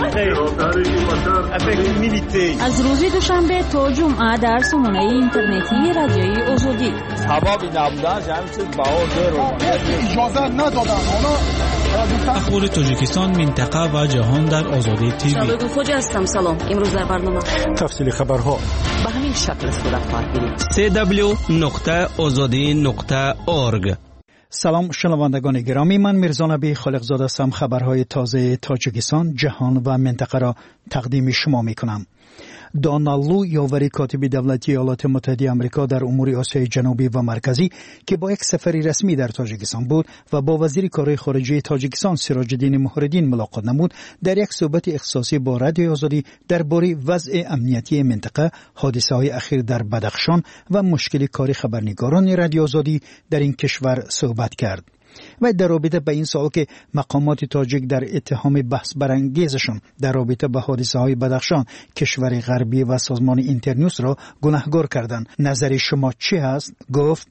شد. از روز دوشنبه تا جمعه در سامانه اینترنتی رادیوی آزادی. سببی نبودن همین چیز بهار اجازه ندادن. اخبار تاجیکستان، منطقه و جهان در آزادی تیوی. شباب خوج هستم. سلام. امروز در برنامه تفصیل خبرها به همین شکل صورت خواهد گرفت. www.azadi.org. سلام شنوندگان گرامی، من میرزا نبی خالقزاده هستم. خبرهای تازه تاجیکستان، جهان و منطقه را تقدیم شما میکنم. دونالد لو، یاوری کاتب دولتی ایالات متحده آمریکا در امور آسیای جنوبی و مرکزی که با یک سفری رسمی در تاجیکستان بود و با وزیر کارهای خارجه تاجیکستان سراج الدین محردین ملاقات نمود، در یک صحبت اختصاصی با رادیو آزادی درباره وضع امنیتی منطقه، حادثه‌های اخیر در بدخشان و مشکل کاری خبرنگاران رادیو آزادی در این کشور صحبت کرد. و در رابطه به این سوال که مقامات تاجیک در اتهام بحث برانگیزشان در رابطه با حادثه‌های بدخشان کشور غربی و سازمان اینترنیوس را گناهکار کردند، نظر شما چی هست؟ گفت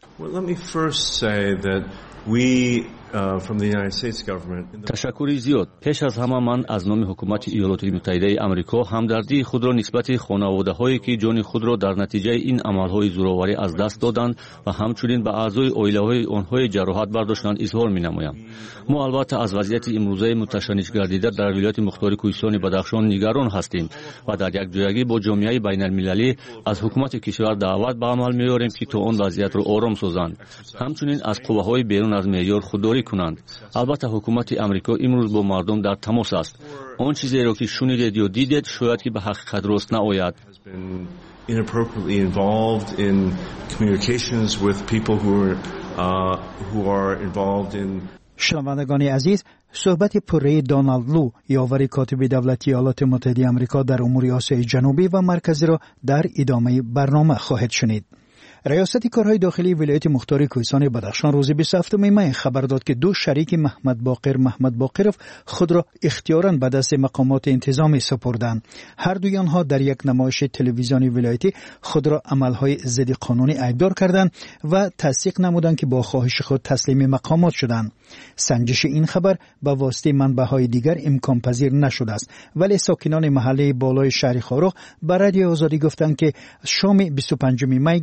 تشکری زیاد. پیش از همه من از نام حکومت ایالات متحده آمریکا همدردی خود را نسبت خانواده‌هایی که جان خود را در نتیجه این عمل‌های زورآوری از دست دادند و همچنین به اعضای عائله‌های آنها جراحت برداشتند اظهار می‌نمایم. ما البته از وضعیت امروزه متشنج گردیده در ولایت مختار کوهستان بدخشان نگران هستیم و در یک جایگی با جامعه بین‌المللی از حکومت کشور دعوت به عمل می‌آوریم که تا آن وضعیت را آرام سازند. همچنین از قوه‌های بیرون از معیار خودداری کنند. البته حکومت آمریکا امروز با مردم در تماس است. آن چیزی را که شنیدید یا دیدید شاید که به حقیقت درست نآید. Inappropriately involved in communications with people who are involved in. شنوندگان عزیز، صحبت پررأی دونالد لو، یاور کاتب دولتی ایالات متحده آمریکا در امور آسیای جنوبی و مرکزی را در ادامه برنامه خواهید شنید. ریاست کارهای داخلی ولایت مختار کوهستان بدخشان روز 27 می خبر داد که 2 شریک محمد باقرов خود را اختیاراً به دست مقامات انتظامی سپردند. هر دوی آنها در یک نمایش تلویزیونی ولایتی خود را عملهای ضد قانونی ایبدار کردند و تصدیق نمودند که با خواهش خود تسلیم مقامات شدند. سنجش این خبر به واسطه منبع‌های دیگر امکان پذیر نشده است، ولی ساکنان محله بالای شهر خاروخ به رادیو آزادی گفتند که شام 25 می گرفته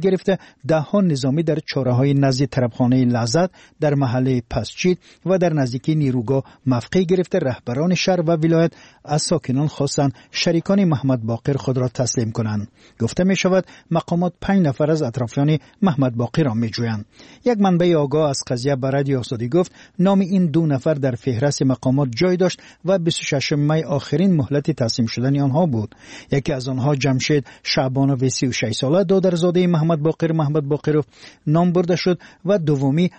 دهها نظامی در چاره‌های نزد طربخانه لذت در محله پسچید و در نزدیکی نیروگاه موقع گرفته رهبران شهر و ولایت از ساکنان خواستند شریکان محمد باقر خود را تسلیم کنند. گفته می شود مقامات 5 نفر از اطرافیان محمد باقر را می جویند. یک منبع آگاه از قضیه به رادیو آزادی گفت نام این 2 نفر در فهرست مقامات جای داشت و 26 می آخرین مهلت تسلیم شدن آنها بود. یکی از آنها جمشید شعبانوف 36 ساله دادرزاده محمد باقرов نام برده شد و دومی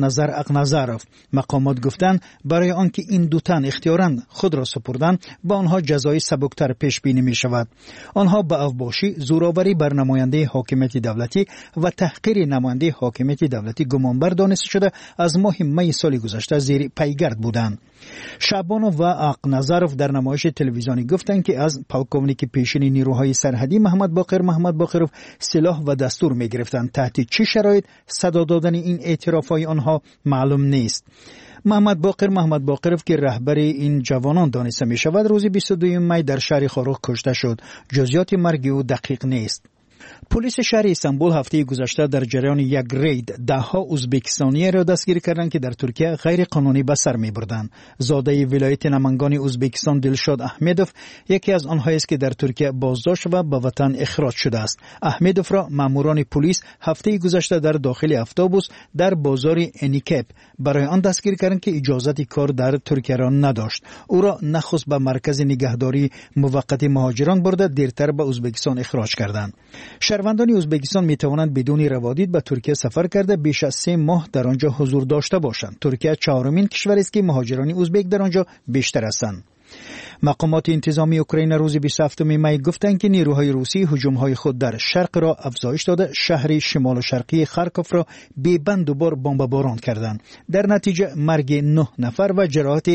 اقنظرov. مقامات گفتند برای آنکه این 2 تن اختیاراً خود را سپردند با آنها جزای سبکتر پیش بینی می شود. آنها به اوباشی، زورآوری بر نماینده حاکمیت دولتی و تحقیر نماینده حاکمیت دولتی گمانبر دانسته شده از ماه می سال گذشته زیر پیگرد بودند. شعبانوف و اقنظرov در نمایش تلویزیونی گفتند که از پالکونیک پیشین نیروهای سرحدی محمد باقرov سلاح و دستور می گرفتند. تحت چه شرایط صدا دادن این اعترافهای آنها معلوم نیست. محمد باقرov که رهبر این جوانان دانسته می شود روز 22 می در شهر خاروخ کشته شد. جزئیات مرگ او دقیق نیست. پلیس شهر استانبول هفته گذشته در جریان یک رید 10 ازبکستانی را دستگیر کردند که در ترکیه غیر قانونی به سر می‌بردند. زاده ولایت نمنگان ازبکستان دلشاد احمدوف یکی از آنهایی است که در ترکیه بازداشت و به وطن اخراج شده است. احمدوف را ماموران پلیس هفته گذشته در داخل اتوبوس در بازار انیکپ برای آن دستگیر کردند که اجازه کار در ترکیه را نداشت. او را نخست به مرکز نگهداری موقت مهاجران برده دیرتر به ازبکستان اخراج کردند. شهروندان ازبکستان می توانند بدون روادید به ترکیه سفر کرده بیش از 3 ماه در آنجا حضور داشته باشند. ترکیه 4مین کشور است که مهاجران ازبک در آنجا بیشتر هستند. مقامات انتظامی اوکراین روز 27 می گفتند که نیروهای روسی هجوم‌های خود در شرق را افزایش داده شهر شمال و شرقی خارکوف را بی‌بند و بار بمباران کردند. در نتیجه مرگ 9 نفر و جراحت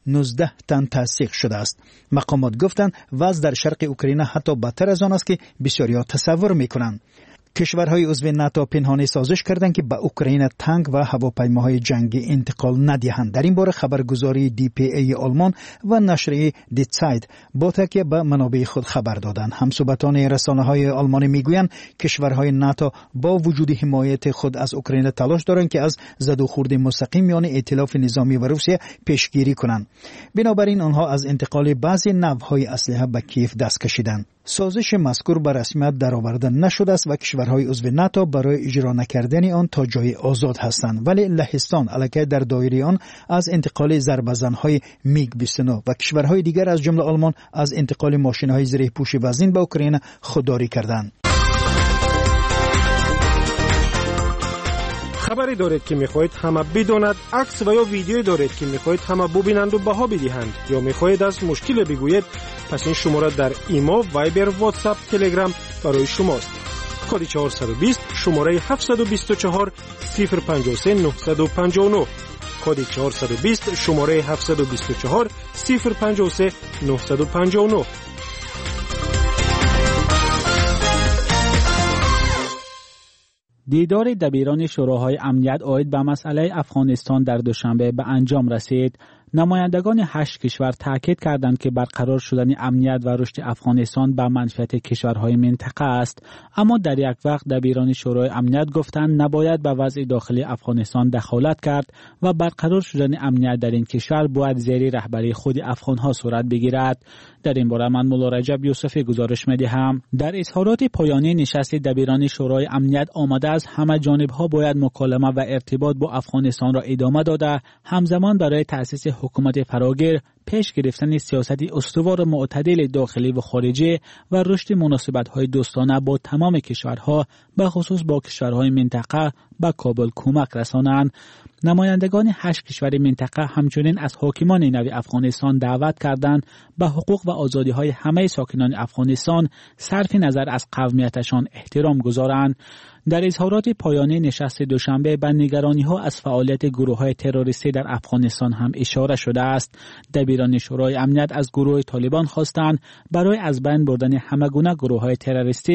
19 تن تصدیق شده است. مقامات گفتند وضع در شرق اوکراین حتی بدتر از آن است که بسیاری‌ها تصور می‌کنند. کشورهای عضو ناتو پنهانی سازش کردند که به اوکراین تانک و هواپیماهای جنگی انتقال ندهند. در این باره خبرگزاری DPA آلمان و نشریه دی زایت با تکیه به منابع خود خبر دادند. همسوبتان رسانه‌های آلمانی میگویند کشورهای ناتو با وجود حمایت خود از اوکراین تلاش دارند که از زد و خورد مستقیم میان ائتلاف نظامی و روسیه پیشگیری کنند. بنابراین آنها از انتقال بعضی نوع‌های اسلحه به کیف دست کشیدند. سازش مذکور به رسمیت درآورده نشده است و کشورهای عضو ناتو برای اجرا نکردن آن تا جای آزاد هستند، ولی لهستان علاقه در دایره آن از انتقال ضربه‌زن‌های میگ 29 و کشورهای دیگر از جمله آلمان از انتقال ماشین‌های زره‌پوش وزین به اوکراین خودداری کردند. خبری دارید که میخواهید همه بداند، عکس و یا ویدیویی دارید که میخواهید همه ببینند و بها بدهند، یا میخواهید از مشکل بگویید، پس این شماره در ایما، وایبر، واتساپ، تلگرام برای شماست. کد 420 شماره 724 053 959 کد 420 شماره 724 053 959. دیدار دبیران شوراهای امنیت عاید به مسئله افغانستان در دوشنبه به انجام رسید. نمایندگان 8 کشور تاکید کردند که برقرار شدن امنیت و رشد افغانستان به منفعت کشورهای منطقه است، اما در یک وقت دبیران شورای امنیت گفتند نباید به وضع داخلی افغانستان دخالت کرد و برقرار شدن امنیت در این کشور باید زیر رهبری خود افغانها صورت بگیرد. در این باره من مولا رجب یوسفی گزارش می‌دهم. در اظهارات پایانی نشست دبیران شورای امنیت آمده است همه جانب‌ها باید مکالمه و ارتباط با افغانستان را ادامه داده، همزمان برای تأسیس حکومت فراگیر، پیش گرفتن سیاست استوار معتدل داخلی و خارجی و رشد مناسبت‌های دوستانه با تمام کشورها به خصوص با کشورهای منطقه به کابل کمک رسانند. نمایندگان 8 کشور منطقه همچنین از حاکمان نو افغانستان دعوت کردند به حقوق و آزادی‌های همه ساکنان افغانستان صرف نظر از قومیتشان احترام گذارند. در اظهارات پایانی نشست دوشنبه به نگرانی‌ها از فعالیت گروه‌های تروریستی در افغانستان هم اشاره شده است. دبیران شورای امنیت از گروه طالبان خواستند برای از بین بردن همگونه گروه‌های تروریستی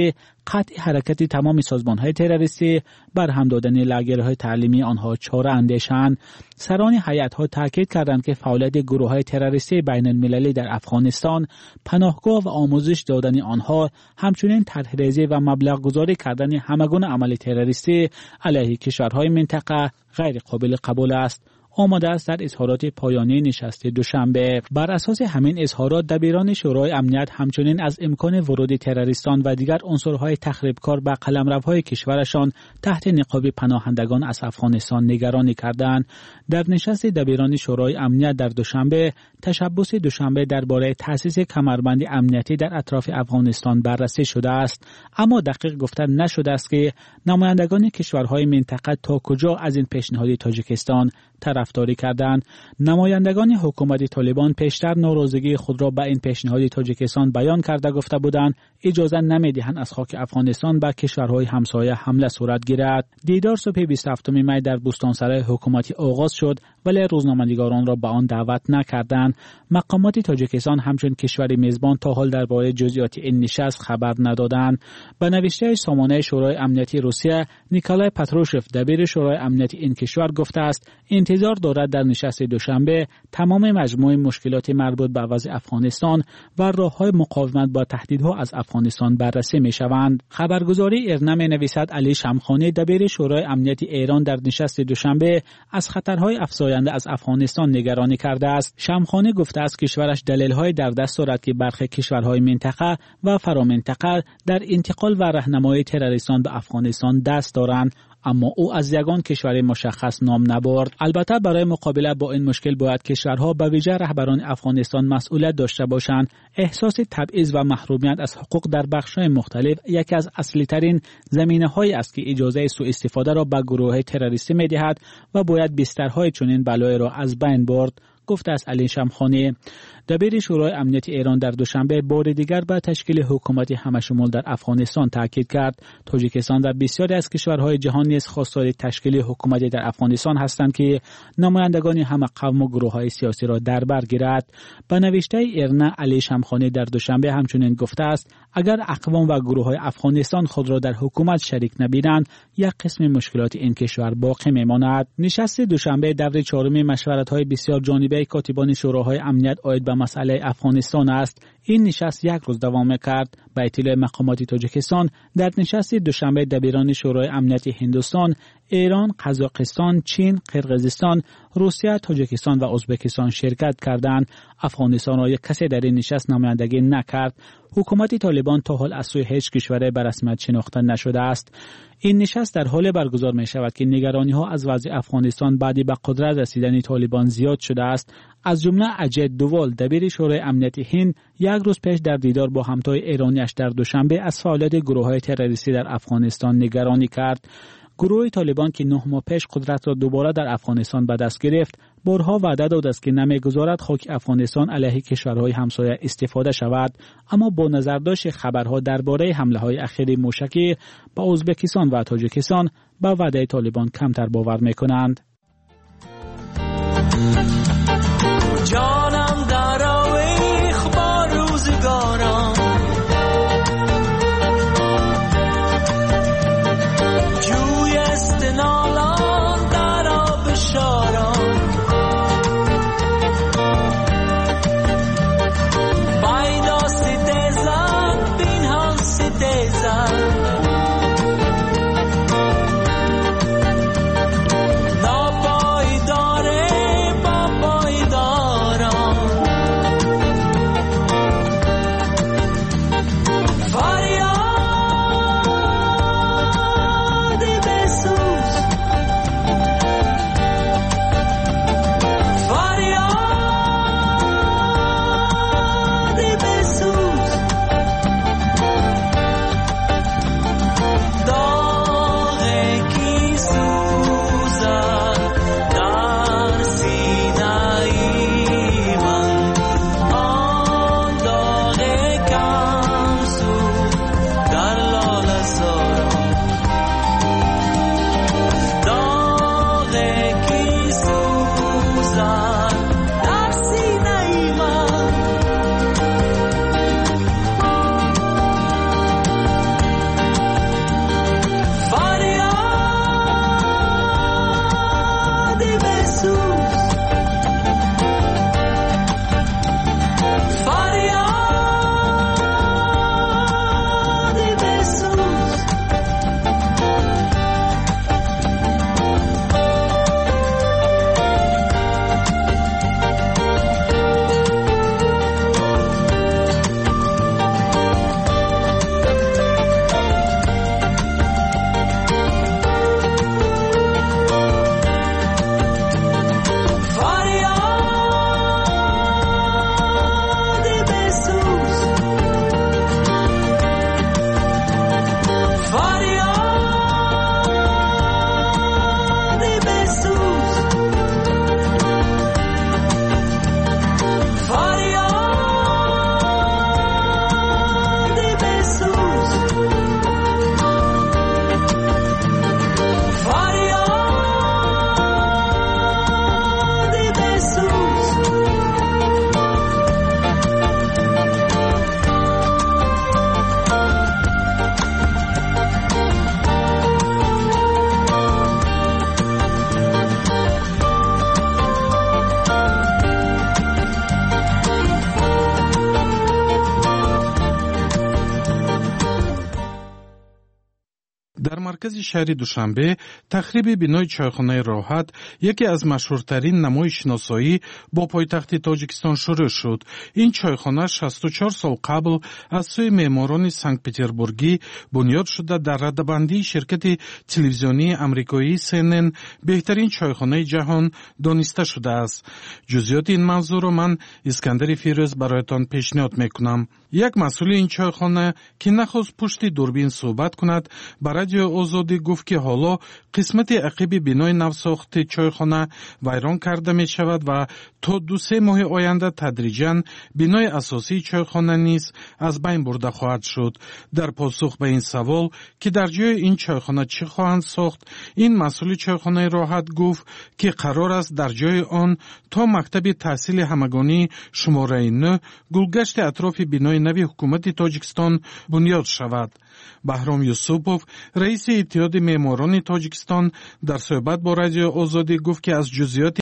قطع حرکت تمام سازمان‌های تروریستی، برهم دادن لگرهای تعلیمی آنها چاره اندیشند. سران هیئت‌ها تاکید کردند که فعالیت گروه‌های تروریستی بین‌المللی در افغانستان، پناهگاه و آموزش دادن آنها، همچنین طرح‌ریزی و مبلغ گذاری کردن همگون عمل تروریستی علیه کشورهای منطقه غیر قابل قبول است. آماده است در اظهارات پایانی نشست دوشنبه. بر اساس همین اظهارات دبیران شورای امنیت همچنین از امکان ورود تروریستان و دیگر عنصرهای تخریبکار به قلمروهای کشورشان تحت نقاب پناهندگان از افغانستان نگرانی کردند. در نشست دبیران شورای امنیت در دوشنبه، تشبث دوشنبه درباره تأسیس کمربند امنیتی در اطراف افغانستان بررسی شده است، اما دقیق گفته نشده است که نمایندگان کشورهای منطقه تا کجا از این پیشنهاد تاجیکستان طرفداری کردند. نمایندگان حکومت طالبان پیشتر ناراضگی خود را به این پیشنهاد تاجیکستان بیان کرده گفته بودند اجازه نمیدهند از خاک افغانستان به کشورهای همسایه حمله صورت گیرد. دیدار صبح 27 می در بوستانسرای حکومتی آغاز شد، ولی روزنامه‌نگاران را به آن دعوت نکردند. مقامات تاجیکستان همچون کشور میزبان تا حال درباره جزئیات این نشست خبر ندادند. به نوشته سامانه شورای امنیتی روسیه، نیکولای پاتروشف دبیر شورای امنیتی این کشور گفته است انتظار دارد در نشست دوشنبه تمام مجموعه مشکلات مربوط به وضع افغانستان و راه‌های مقاومت با تهدیدها از افغانستان بررسی می‌شوند. خبرگزاری ایرنا می‌نویسد علی شمخانی دبیر شورای امنیتی ایران در نشست دوشنبه از خطرهای افزاینده از افغانستان نگرانی کرده است. شمخانی گفته است کشورش دلایلی در دست دارد که برخی کشورهای منطقه و فرامنطقه در انتقال و راهنمایی تروریستان به افغانستان دست دارند، اما او از یگان کشور مشخص نام نبرد. البته برای مقابله با این مشکل باید کشورها به ویژه رهبران افغانستان مسئولیت داشته باشند. احساس تبعیض و محرومیت از حقوق در بخش‌های مختلف یکی از اصلی ترین زمینه‌هایی است که اجازه سوء استفاده را به گروه‌های تروریستی می‌دهد و باید بسترهای چنین بلایی را از بین برد، گفته است علی شمخانی. دبیر شورای امنیتی ایران در دوشنبه بار دیگر به تشکیل حکومتی همشمول در افغانستان تاکید کرد. تاجیکستان و بسیاری از کشورهای جهان نیز خواستار تشکیل حکومتی در افغانستان هستند که نمایندگان همه قوم و گروه‌های سیاسی را در بر گیرد. به نوشته ایرنا، علی شمخانی در دوشنبه همچنین گفته است اگر اقوام و گروه‌های افغانستان خود را در حکومت شریک نبینند، یک قسم مشکلات این کشور باقی میماند. نشست دوشنبه دور چهارم مشورت‌های بسیار جانبه کاتبان شوراهای امنیت عاید به مسئله افغانستان است. این نشست یک روز دوام کرد. به اطلاع مقامات تاجیکستان، در نشست دوشنبه دبیران شورای امنیتی هندوستان، ایران، قزاقستان، چین، قرقیزستان، روسیه، تاجیکستان و ازبکستان شرکت کردند. افغانستان را یک کسی در این نشست نمایندگی نکرد. حکومت طالبان تا حال از سوی هیچ کشور به رسمیت شناخته نشده است. این نشست در حال برگزار می شود که نگرانی ها از وضع افغانستان بعد به قدرت رسیدن طالبان زیاد شده است. از جمله اجیت دووال دبیر شورای امنیتی هند یک روز پیش در دیدار با همتای ایرانیش در دوشنبه از فعالیت گروه‌های تروریستی در افغانستان نگرانی کرد. گروه طالبان که 9 ماه پیش قدرت را دوباره در افغانستان به دست گرفت، بارها وعده داد است که نمیگذارد خاک افغانستان علیه کشورهای همسایه استفاده شود، اما با نظرداشت خبرها درباره حمله‌های اخیر موشکی به ازبکستان و تاجیکستان به وعده طالبان کمتر باور می‌کنند. جانم در آویخ با روزگارم، جوی استنالان در آب شارم، بایدا ستیزن بین ها ستیزن، маркази шаҳри Душанбе тахриби бинои чойхонаи Роҳат, яке аз машҳуртарин намои шиносоӣ бо пойтахти Тоҷикистон шурӯъ шуд. Ин чойхона 64 сол қабл аз сӯи меъморони Санкт-Петербургӣ бунёд шуда дар раддабандии ширкати телевизионии амрикоии CNN беҳтарин чойхонаи ҷаҳон дониста шудааст. ҷузъиёти ин мавзӯъро ман Искандари Фирӯз бароятон пешниҳод мекунам. як масъули ин чойхона ки нахост пушти дурбин суҳбат кунад, ба радиои Озодӣ гуфт ки ҳоло қисмати ақиби бинои навсохти чойхона вайрон карда мешавад ва то 2-3 моҳи оянда тадриҷан бинои асосии чойхона низ аз байн бурда хоҳад шуд. дар посух ба ин савол ки дар ҷои ин чойхона чӣ хоҳанд сохт, ин масъули чойхонаи Роҳат гуфт ки қарор аст дар ҷои он то мактаби таҳсили ҳамагонии шумораи 9 гулгашти атрофи бинои нави ҳукумати Тоҷикистон бунёд шавад. Баҳром Юсупов, раиси Иттиҳоди меъморони Тоҷикистон, дар суҳбат бо радиои Озодӣ гуфт ки аз ҷузъиёти